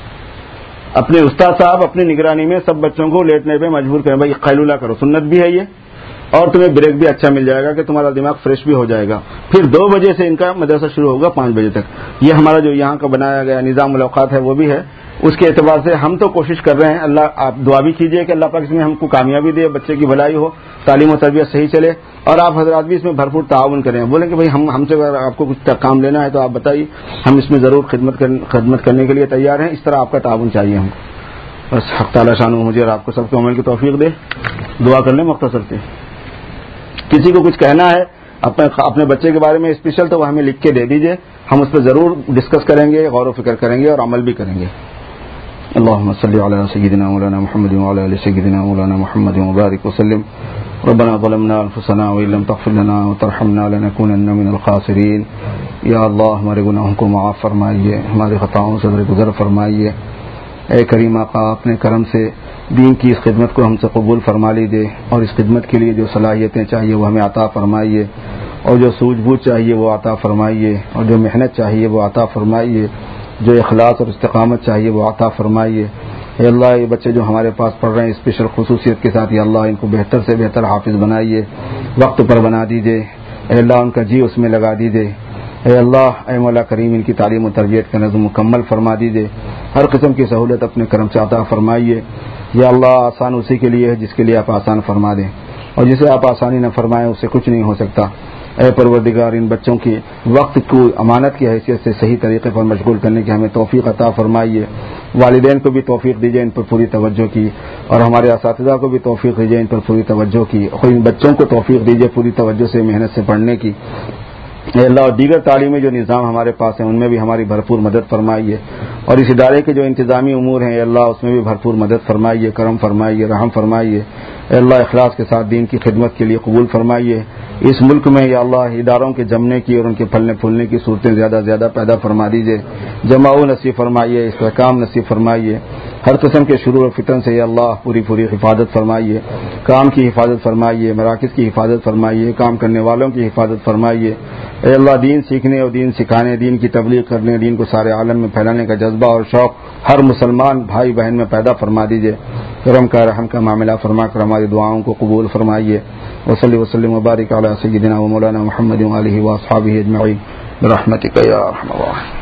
A: اپنے استاد صاحب اپنی نگرانی میں سب بچوں کو لیٹنے پہ مجبور کریں. بھائی قیلولہ کرو، سنت بھی ہے یہ، اور تمہیں بریک بھی اچھا مل جائے گا کہ تمہارا دماغ فریش بھی ہو جائے گا. پھر دو بجے سے ان کا مدرسہ شروع ہوگا پانچ بجے تک. یہ ہمارا جو یہاں کا بنایا گیا نظام الاوقات ہے وہ بھی ہے. اس کے اعتبار سے ہم تو کوشش کر رہے ہیں. اللہ آپ دعا بھی کیجئے کہ اللہ پاک اس میں ہم کو کامیابی دے، بچے کی بھلائی ہو، تعلیم و تربیت صحیح چلے، اور آپ حضرات بھی اس میں بھرپور تعاون کریں. بولیں کہ بھائی ہم ہم سے اگر آپ کو کچھ کام لینا ہے تو آپ بتائیے، ہم اس میں ضرور خدمت خدمت کرنے کے لیے تیار ہیں. اس طرح آپ کا تعاون چاہیے ہم کو. بس حق تعالی شان مجھے اور آپ کو سب کو عمل کی توفیق دے. دعا کر لیں مختصر سے. کسی کو کچھ کہنا ہے اپنے اپنے بچے کے بارے میں اسپیشل تو وہ ہمیں لکھ کے دے دیجئے، ہم اس پہ ضرور ڈسکس کریں گے، غور و فکر کریں گے اور عمل بھی کریں گے. اللهم صل على سيدنا مولانا محمد وعلى ال سيدنا مولانا محمد وبارك وسلم. ربنا ظلمنا انفسنا وان لم تغفر لنا وترحمنا لنكونن من الخاسرين. یا اللہ ہمارے گناہوں کو معاف فرمائیے، ہماری خطاؤں سے درگزر فرمائیے. اے کریم آقا اپنے کرم سے دین کی اس خدمت کو ہم سے قبول فرما لیجیے، اور اس خدمت کے لیے جو صلاحیتیں چاہیے وہ ہمیں عطا فرمائیے، اور جو سوجھ بوجھ چاہیے وہ عطا فرمائیے، اور جو محنت چاہیے وہ عطا فرمائیے، جو اخلاص اور استقامت چاہیے وہ عطا فرمائیے. اے اللہ یہ بچے جو ہمارے پاس پڑھ رہے ہیں اسپیشل خصوصیت کے ساتھ، یا اللہ ان کو بہتر سے بہتر حافظ بنائیے، وقت پر بنا دیجیے. اے اللہ ان کا جی اس میں لگا دیجیے. اے اللہ اے مولا کریم ان کی تعلیم و تربیت کا نظم مکمل فرما دیجیے. ہر قسم کی سہولت اپنے کرم سے عطا فرمائیے. یا اللہ آسان اسی کے لیے ہے جس کے لیے آپ آسان فرما دیں، اور جسے آپ آسانی نہ فرمائیں اس سے کچھ نہیں ہو سکتا. اے پروردگار ان بچوں کی وقت کو امانت کی حیثیت سے صحیح طریقے پر مشغول کرنے کی ہمیں توفیق عطا فرمائیے. والدین کو بھی توفیق دیجیے ان پر پوری توجہ کی، اور ہمارے اساتذہ کو بھی توفیق دیجیے ان پر پوری توجہ کی، اور ان بچوں کو توفیق دیجیے پوری توجہ سے محنت سے پڑھنے کی. اے اللہ اور دیگر تعلیمی جو نظام ہمارے پاس ہیں ان میں بھی ہماری بھرپور مدد فرمائیے، اور اس ادارے کے جو انتظامی امور ہیں اے اللہ اس میں بھی بھرپور مدد فرمائیے، کرم فرمائیے، رحم فرمائیے. اے اللہ اخلاص کے ساتھ دین کی خدمت کے لیے قبول فرمائیے. اس ملک میں یا اللہ اداروں کے جمنے کی اور ان کے پھلنے پھولنے کی صورتیں زیادہ زیادہ پیدا فرما دیجیے. جماؤ نصیب فرمائیے، استحکام نصیب فرمائیے. ہر قسم کے شرور و فتن سے یا اللہ پوری پوری حفاظت فرمائیے. کام کی حفاظت فرمائیے، مراکز کی حفاظت فرمائیے، کام کرنے والوں کی حفاظت فرمائیے. اے اللہ دین سیکھنے اور دین سکھانے، دین کی تبلیغ کرنے، دین کو سارے عالم میں پھیلانے کا جذبہ اور شوق ہر مسلمان بھائی بہن میں پیدا فرما دیجیے. کرم کا رحم کا معاملہ فرما کر ہماری دعاؤں کو قبول فرمائیے. وصلی وسلم وبارک علی سیدنا و مولانا محمد وآلہ واصحابہ اجمعین برحمتک یا ارحم الراحمین.